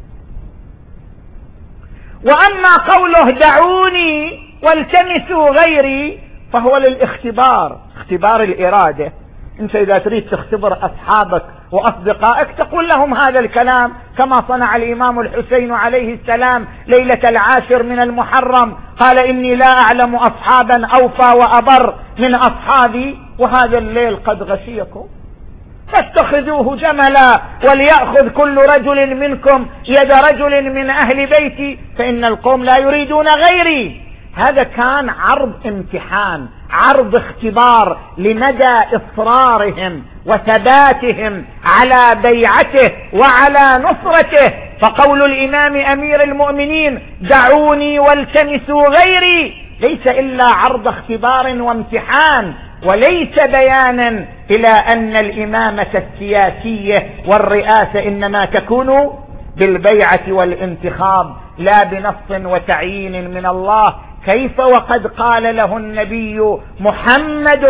وأما قوله دعوني والتمسوا غيري فهو للاختبار، اختبار الإرادة. انت إذا تريد تختبر أصحابك وأصدقائك تقول لهم هذا الكلام، كما صنع الإمام الحسين عليه السلام ليلة العاشر من المحرم، قال إني لا أعلم أصحابا أوفى وأبر من أصحابي، وهذا الليل قد غشيكم فاتخذوه جملا، وليأخذ كل رجل منكم يد رجل من أهل بيتي فإن القوم لا يريدون غيري. هذا كان عرض امتحان، عرض اختبار لمدى إصرارهم وثباتهم على بيعته وعلى نصرته. فقول الإمام أمير المؤمنين دعوني والتمسوا غيري ليس إلا عرض اختبار وامتحان، وليس بيانا إلى أن الإمامة السياسية والرئاسة إنما تكون بالبيعة والانتخاب لا بنص وتعيين من الله. كيف وقد قال له النبي محمد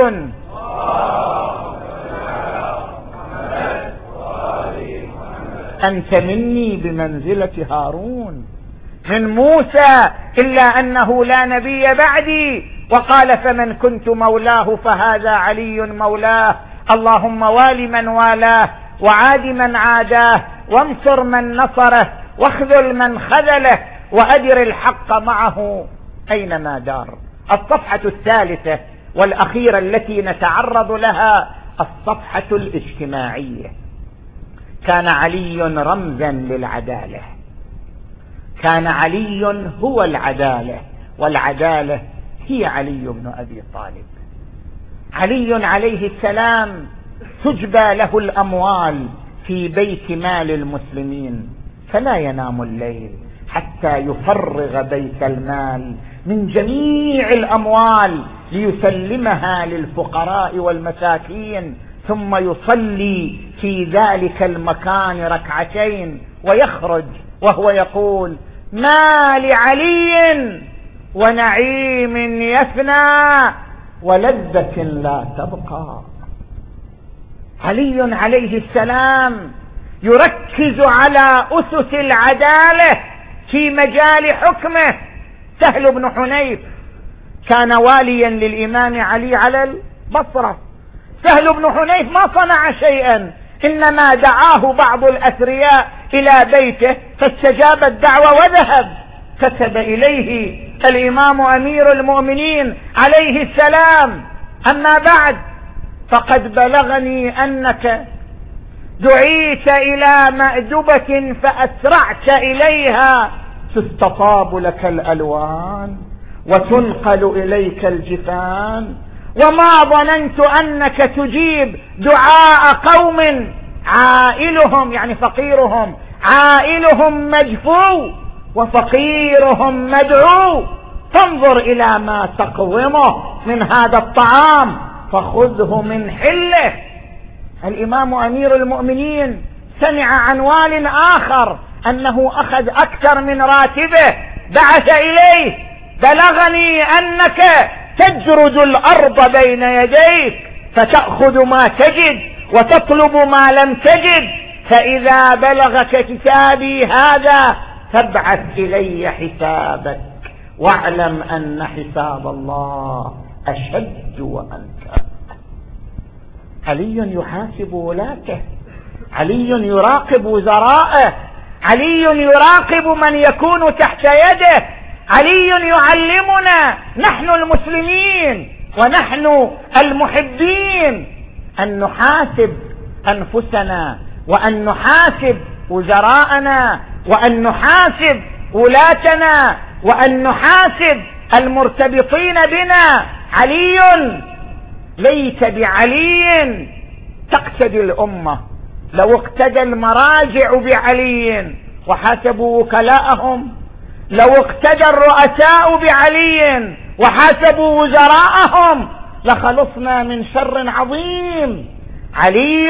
أنت مني بمنزلة هارون من موسى إلا أنه لا نبي بعدي، وقال فمن كنت مولاه فهذا علي مولاه، اللهم وال من والاه وعاد من عاداه وانصر من نصره واخذل من خذله وأدر الحق معه أينما دار. الصفحة الثالثة والأخيرة التي نتعرض لها الصفحة الاجتماعية. كان علي رمزا للعدالة، كان علي هو العدالة، والعدالة هي علي بن أبي طالب. علي عليه السلام تجبى له الأموال في بيت مال المسلمين فلا ينام الليل حتى يفرغ بيت المال من جميع الأموال ليسلمها للفقراء والمساكين، ثم يصلي في ذلك المكان ركعتين ويخرج وهو يقول: ما لعلي ونعيم يفنى ولذة لا تبقى. علي عليه السلام يركز على أسس العدالة في مجال حكمه. سهل بن حنيف كان واليا للإمام علي على البصرة. سهل بن حنيف ما صنع شيئا، إنما دعاه بعض الأثرياء إلى بيته فاستجاب الدعوة وذهب. كتب إليه الإمام أمير المؤمنين عليه السلام: أما بعد، فقد بلغني أنك دعيت إلى مأدبة فأسرعت إليها، تستطاب لك الألوان وتنقل إليك الجفان، وما ظننت أنك تجيب دعاء قوم عائلهم، يعني فقيرهم، عائلهم مجفو وفقيرهم مدعو، فانظر إلى ما تقومه من هذا الطعام فخذه من حله. الإمام أمير المؤمنين سمع عن وال آخر أنه أخذ أكثر من راتبه، بعث إليه: بلغني أنك تجرد الأرض بين يديك فتأخذ ما تجد وتطلب ما لم تجد، فإذا بلغك كتابي هذا فابعث إلي حسابك، واعلم أن حساب الله أشد وأنكى. علي يحاسب ولاته، علي يراقب وزراءه، علي يراقب من يكون تحت يده، علي يعلمنا نحن المسلمين ونحن المحبين أن نحاسب أنفسنا، وأن نحاسب وزراءنا، وأن نحاسب ولاتنا، وأن نحاسب المرتبطين بنا. علي ليس بعلي تقتدي الأمة، لو اقتدى المراجع بعلي وحاسبوا وكلاءهم، لو اقتدى الرؤساء بعلي وحاسبوا وزراءهم لخلصنا من شر عظيم. علي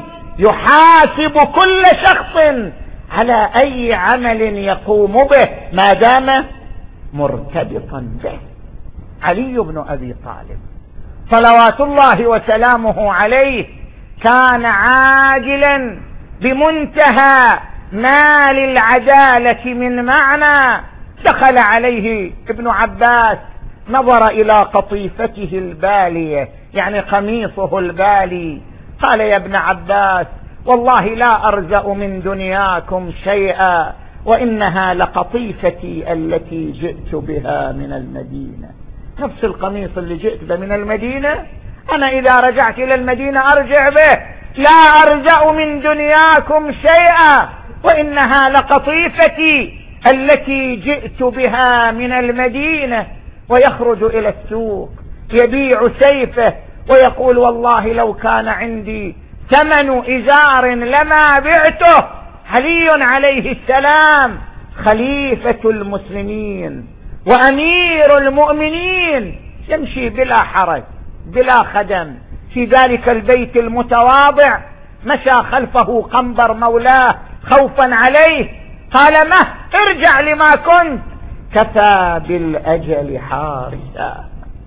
يحاسب كل شخص على أي عمل يقوم به ما دام مرتبطا به. علي بن أبي طالب صلوات الله وسلامه عليه كان عاجلا بمنتهى ما للعدالة من معنى. دخل عليه ابن عباس، نظر إلى قطيفته البالية، يعني قميصه البالي، قال: يا ابن عباس، والله لا أرزأ من دنياكم شيئا، وإنها لقطيفتي التي جئت بها من المدينة. نفس القميص اللي جئت به من المدينة، أنا إذا رجعت إلى المدينة أرجع به. لا أرزأ من دنياكم شيئا، وإنها لقطيفتي التي جئت بها من المدينة. ويخرج إلى السوق يبيع سيفه ويقول: والله لو كان عندي ثمن إزار لما بعته. علي عليه السلام خليفة المسلمين وأمير المؤمنين يمشي بلا حرج بلا خدم في ذلك البيت المتواضع. مشى خلفه قنبر مولاه خوفا عليه، قال: مه ارجع لما كنت، كفى بالأجل حارسا.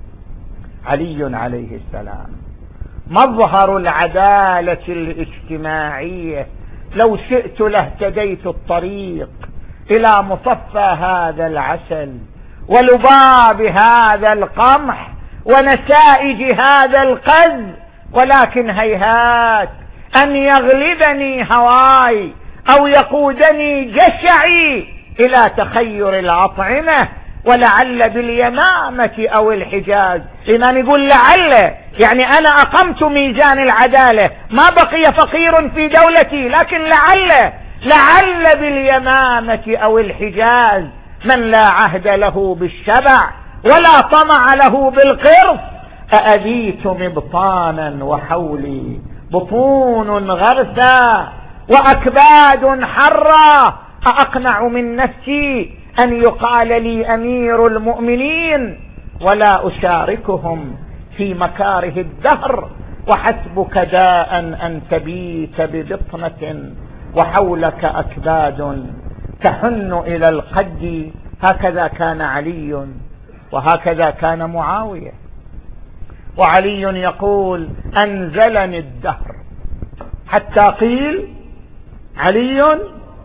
علي عليه السلام مظهر العدالة الاجتماعية، لو شئت لاهتديت الطريق إلى مصفى هذا العسل ولباب هذا القمح ونسائج هذا القز، ولكن هيهات أن يغلبني هواي أو يقودني جشعي إلى تخير الأطعمة، ولعل باليمامة أو الحجاز. الإمام يقول لعل، يعني أنا أقمت ميزان العدالة، ما بقي فقير في دولتي، لكن لعل لعل باليمامة أو الحجاز من لا عهد له بالشبع ولا طمع له بالقرص. أأبيت مبطانا وحولي بطون غرسا وأكباد حرا، أأقنع من نفسي أن يقال لي أمير المؤمنين ولا أشاركهم في مكاره الدهر؟ وحسبك داء أن تبيت ببطنة وحولك أكباد تحن إلى القد. هكذا كان علي وهكذا كان معاوية. وعلي يقول أنزلني الدهر، حتى قيل علي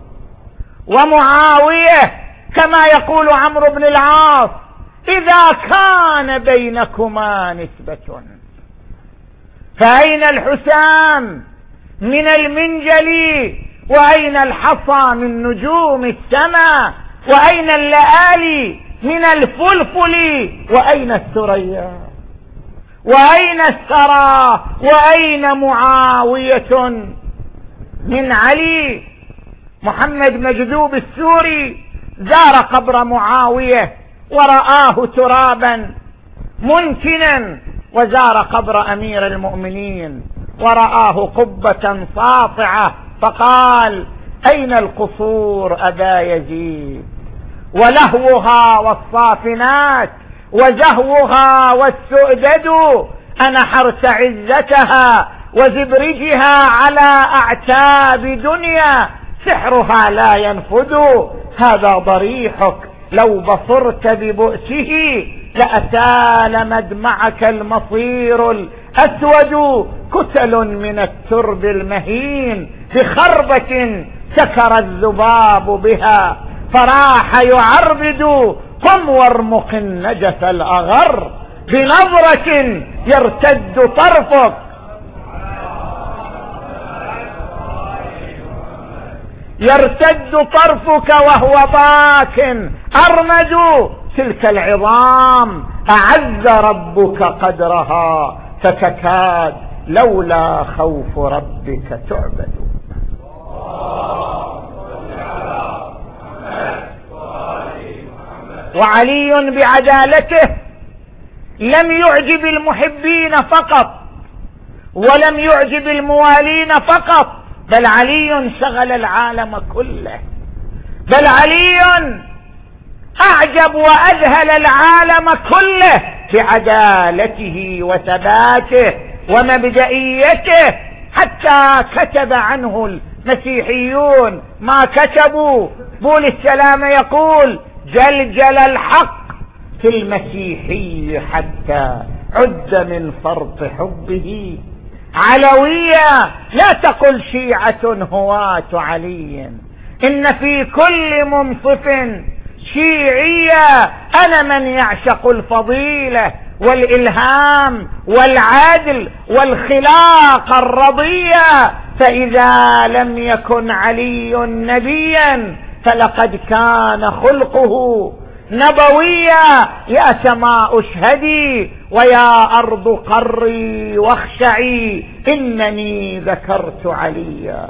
ومعاوية كما يقول عمرو بن العاص إذا كان بينكما نسبة فأين الحسام من المنجل، وأين الحصى من نجوم السماء، وأين اللآلي من الفلفل، وأين الثريا، وأين الثرى، وأين معاوية من علي؟ محمد مجذوب السوري زار قبر معاوية ورآه ترابا منتنا، وزار قبر أمير المؤمنين ورآه قبة ساطعة، فقال أين القصور أبا يزيد، ولهوها والصافنات وزهوها والسؤدد، أنحرت عزتها وزبرجها على أعتاب دنيا، سحرها لا ينفد، هذا ضريحك لو بصرت ببؤسه لأسال مدمعك المصير الأسود، كتل من الترب المهين بخربة سكر الذباب بها فراح يعربد، قم وارمق النجف الأغر بنظرة يرتد طرفك، يرتد طرفك وهو باك أرمد، تلك العظام أعز ربك قدرها فتكاد لولا خوف ربك تعبد. وعلي بعدالته لم يعجب المحبين فقط ولم يعجب الموالين فقط، بل علي شغل العالم كله، بل علي أعجب وأذهل العالم كله بعدالته وثباته ومبدئيته، حتى كتب عنه المسيحيون ما كتبوا. بول السلام يقول جلجل الحق في المسيحي حتى عد من فرط حبه علوية، لا تقل شيعة هواة علي، إن في كل منصف شيعية، أنا من يعشق الفضيلة والإلهام والعدل والخلاق الرضية، فإذا لم يكن علي نبيا فلقد كان خلقه نبويا. يا سماء اشهدي ويا أرض قري واخشعي إنني ذكرت عليا.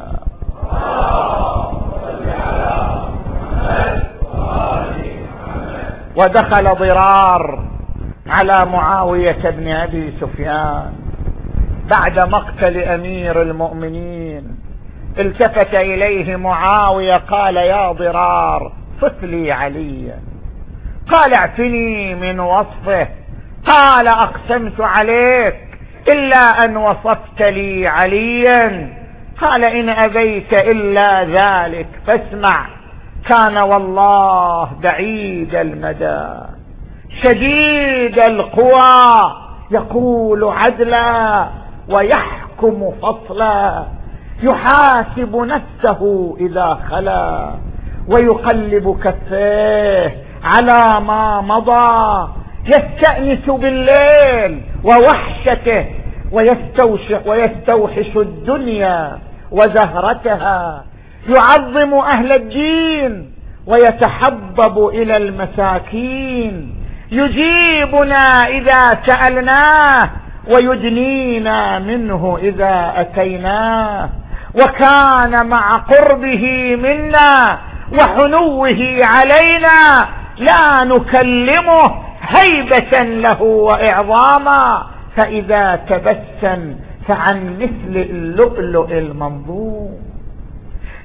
ودخل ضرار على معاوية بن أبي سفيان بعد مقتل أمير المؤمنين، التفت إليه معاوية قال يا ضرار صف لي عليا، قال اعفني من وصفه، قال أقسمت عليك إلا أن وصفت لي عليا، قال إن أبيت إلا ذلك فاسمع، كان والله بعيد المدى شديد القوى، يقول عدلا ويحكم فصلا، يحاسب نفسه إذا خلا ويقلب كفيه على ما مضى، يستأنس بالليل ووحشته ويستوشح, ويستوحش الدنيا وزهرتها، يعظم أهل الدين ويتحبب إلى المساكين، يجيبنا إذا سألناه ويدنينا منه إذا أتيناه، وكان مع قربه منا وحنوه علينا لا نكلمه هيبة له وإعظاما، فإذا تبسم فعن مثل اللؤلؤ المنظوم،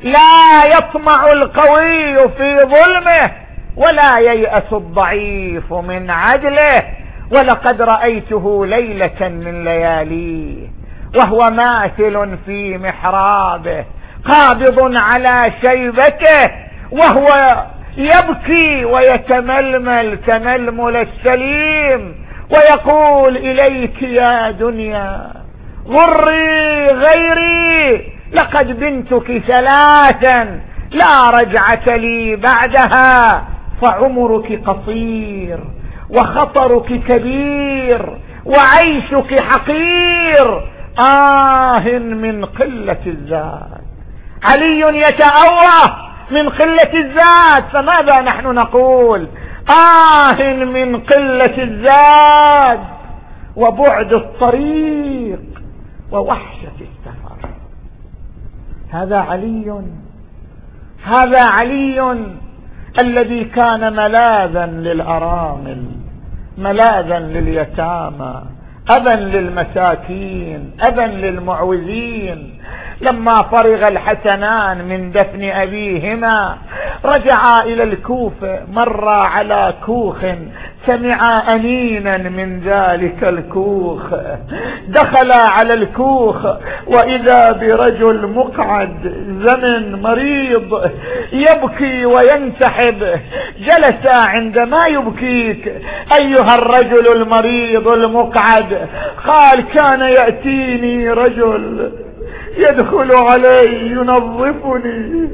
لا يطمع القوي في ظلمه ولا ييأس الضعيف من عدله. ولقد رأيته ليلة من لياليه وهو ماثل في محرابه قابض على شيبته وهو يبكي ويتململ تململ السليم ويقول: إليك يا دنيا غري غيري، لقد بنتك ثلاثا لا رجعة لي بعدها، فعمرك قصير وخطرك كبير وعيشك حقير. آه من قلة الذات. علي يتأوه من قلة الذات، فماذا نحن نقول؟ آه من قلة الذات وبعد الطريق ووحشة السفر. هذا علي، هذا علي الذي كان ملاذا للأرامل، ملاذا لليتامى، أبا للمساكين، أبا للمعوزين. لما فرغ الحسنان من دفن أبيهما رجعا إلى الكوفة، مر على كوخ سمع أنينا من ذلك الكوخ، دخل على الكوخ وإذا برجل مقعد زمن مريض يبكي وينسحب. جلس عندما يبكيك أيها الرجل المريض المقعد؟ قال: كان يأتيني رجل يدخل علي ينظفني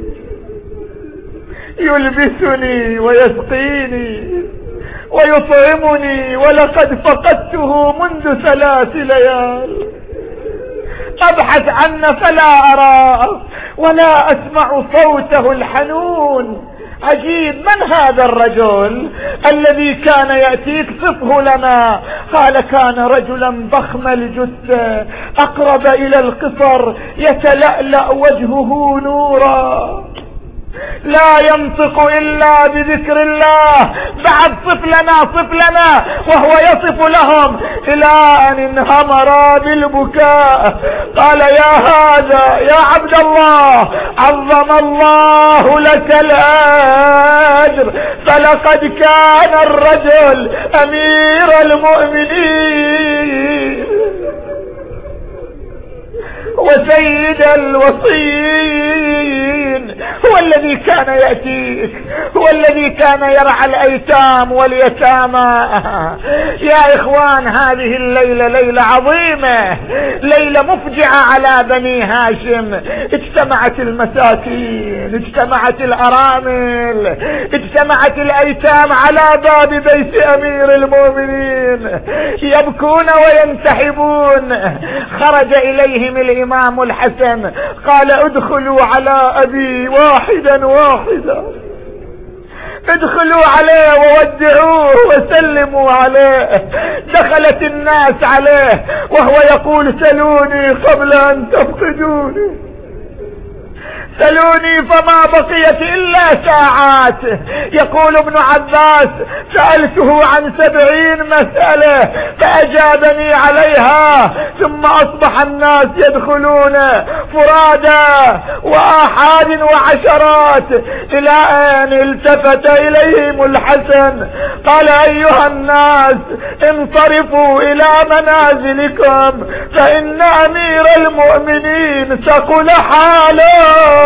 يلبسني ويسقيني ويطعمني، ولقد فقدته منذ ثلاث ليال، أبحث عنه فلا أراه ولا أسمع صوته الحنون. عجيب، من هذا الرجل الذي كان يأتيك؟ صفه لنا. قال: كان رجلا ضخم الجثة أقرب إلى القصر، يتلألأ وجهه نورا، لا ينطق إلا بذكر الله. بعد صف لنا صف لنا، وهو يصف لهم إلى أن انهمر بالبكاء. قال: يا هذا يا عبد الله، عظم الله لك الأجر، فلقد كان الرجل أمير المؤمنين وسيد الوصيين، هو الذي كان يأتيك، هو الذي كان يرعى الأيتام واليتامى. يا إخوان، هذه الليلة ليلة عظيمة، ليلة مفجعة على بني هاشم. اجتمعت المساكين، اجتمعت الأرامل، اجتمعت الأيتام على باب بيت أمير المؤمنين يبكون وينتحبون. خرج إليهم الإمام الحسن قال: ادخلوا على أبي واحدا واحدا، ادخلوا عليه وودعوه وسلموا عليه. دخلت الناس عليه وهو يقول: سلوني قبل أن تفقدوني، سلوني فما بقيت إلا ساعات. يقول ابن عباس: سألته عن سبعين مسألة فأجابني عليها، ثم أصبح الناس يدخلون فرادا وآحاد وعشرات، إلى أن التفت إليهم الحسن قال: أيها الناس، انصرفوا إلى منازلكم، فإن أمير المؤمنين ثقل حاله.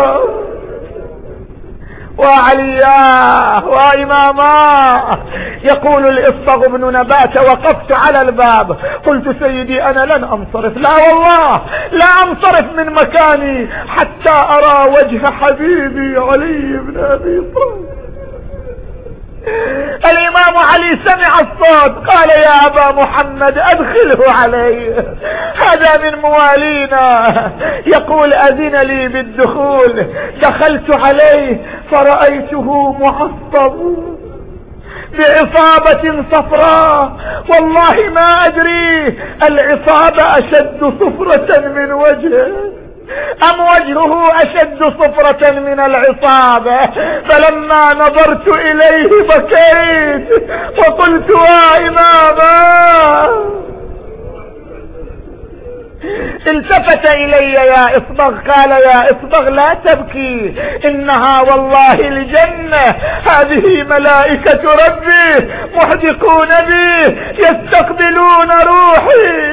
وعليا وإماما. يقول الإصبغ بن نبات: وقفت على الباب قلت: سيدي، أنا لن أنصرف، لا والله لا أنصرف من مكاني حتى أرى وجه حبيبي علي بن أبي طالب. الإمام علي سمع الصوت قال: يا أبا محمد، أدخله علي، هذا من موالينا. يقول: أذن لي بالدخول، دخلت عليه فرأيته معصب بعصابة صفراء، والله ما أدري العصابة أشد صفرة من وجهه أم وجهه أشد صفرة من العصابة. فلما نظرت إليه بكيت وقلت: يا إماما، التفت الي يا اصبغ قال يا اصبغ لا تبكي، انها والله الجنة، هذه ملائكة ربي محدقون بي يستقبلون روحي.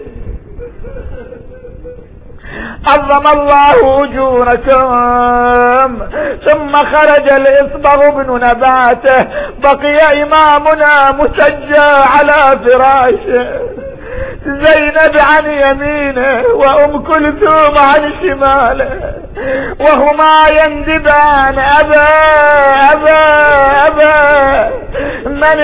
عظم الله اجوركم. ثم خرج الاصبغ بن نباته، بقي امامنا مسجى على فراشه، زينب عن يمينه وام كلثوم عن شماله، وهما يندبان أبا أبا أبا من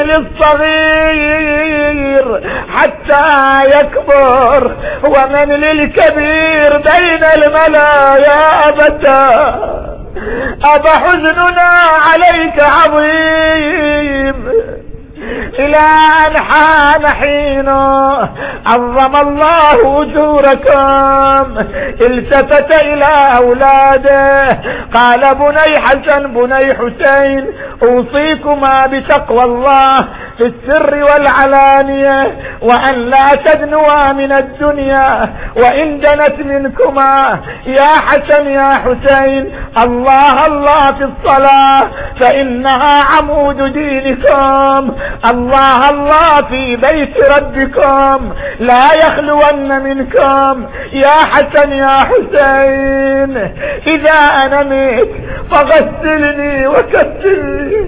للصغير حتى يكبر، ومن للكبير بين الملا يا أبتا، أبا حزننا عليك عظيم، إلى أن حان حينه. عظم الله أجوركم. التفت إلى أولاده قال بني حسن بني حسين أوصيكما بتقوى الله في السر والعلانية، وأن لا تدنوا من الدنيا وإن دنت منكما. يا حسن يا حسين الله الله في الصلاة فإنها عمود دينكم، الله الله في بيت ربكم لا يخلون منكم. يا حسن يا حسين إذا أنا ميت فغسلني وكفني.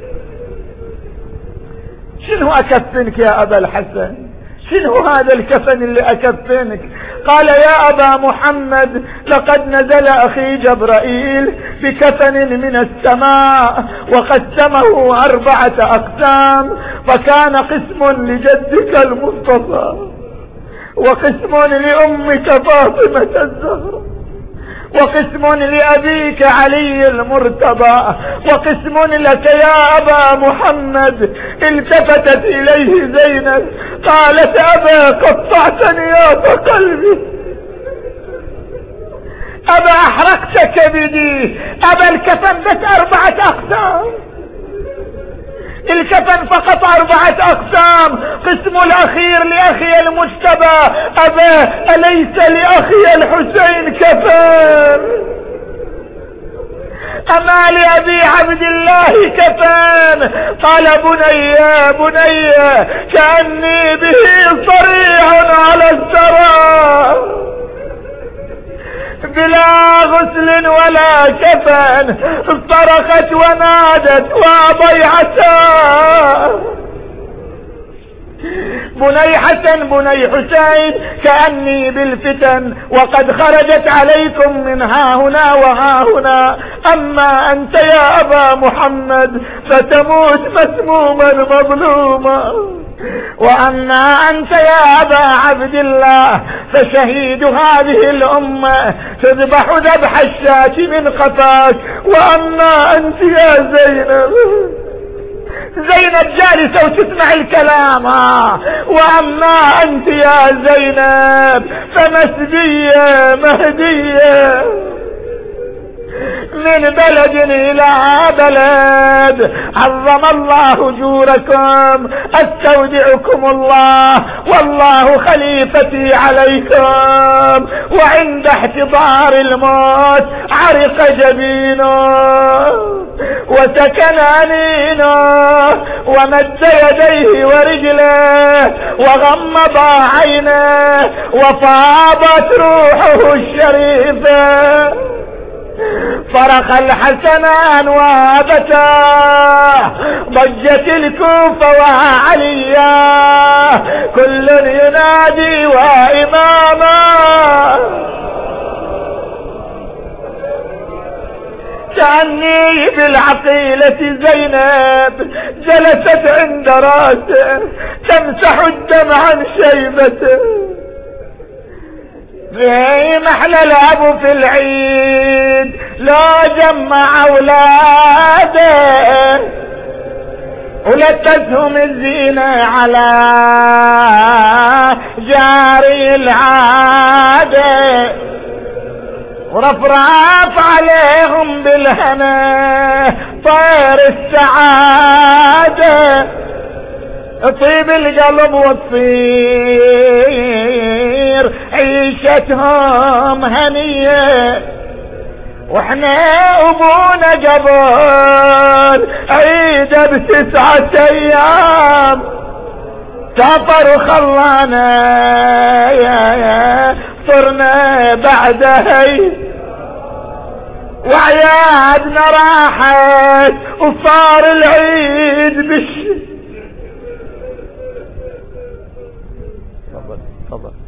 شنو أكفنك يا أبا الحسن؟ شنو هذا الكفن اللي أكفنك؟ قال يا أبا محمد لقد نزل أخي جبرائيل بكفن من السماء وقسمه أربعة أقسام، فكان قسم لجدك المصطفى، وقسم لأمك فاطمة الزهراء، وقسم لأبيك علي المرتضى، وقسم لك يا أبا محمد. التفتت إليه زينب قالت أبا قطعت نياط قلبي، أبا أحرقت كبدي، أبا الكفن بس أربعة أقسام، الكفن فقط أربعة أقسام. قسم الأخير لأخي المجتبى، أبا أليس لأخي الحسين كفن؟ أما لأبي عبد الله كفن؟ قال بني بني كأني به صريع على الثرى بلا غسل ولا كفن. صرخت ونادت وضيعتا بني حسن بني حسين كأني بالفتن وقد خرجت عليكم من ها هنا وها هنا. أما أنت يا أبا محمد فتموت مسموما مظلوما، وأما أنت يا أبا عبد الله فشهيد هذه الأمة تذبح ذبح الشاة من قفاك. وأما أنت يا زينب، زينب جالسة وتسمع الكلام، وأما أنت يا زينب فمسدية مهدية من بلد إلى بلد. عظم الله أجوركم. استودعكم الله والله خليفتي عليكم. وعند احتضار الموت عرق جبينه وسكن أنينه ومد يديه ورجله وغمض عينه وفاضت روحه الشريفة. صرخ الحسنان وابتا، ضجت الكوفة وعليا، كل ينادي وإماما. كأني بالعقيلة زينب جلست عند راسه تمسح الدم عن شيبته. في محلى الأب في العيد لا جمع أولاده ولتسهم الزينة على جاري العادة، ورفراف عليهم بالهنا طير السعادة. طيب القلب والصيح تصير عيشتهم هنية، واحنا ابونا جبل عيده بتسعة ايام سافر وخلانا يا يا صرنا بعدها وعيادنا راحت وصار العيد بش. تفضل تفضل.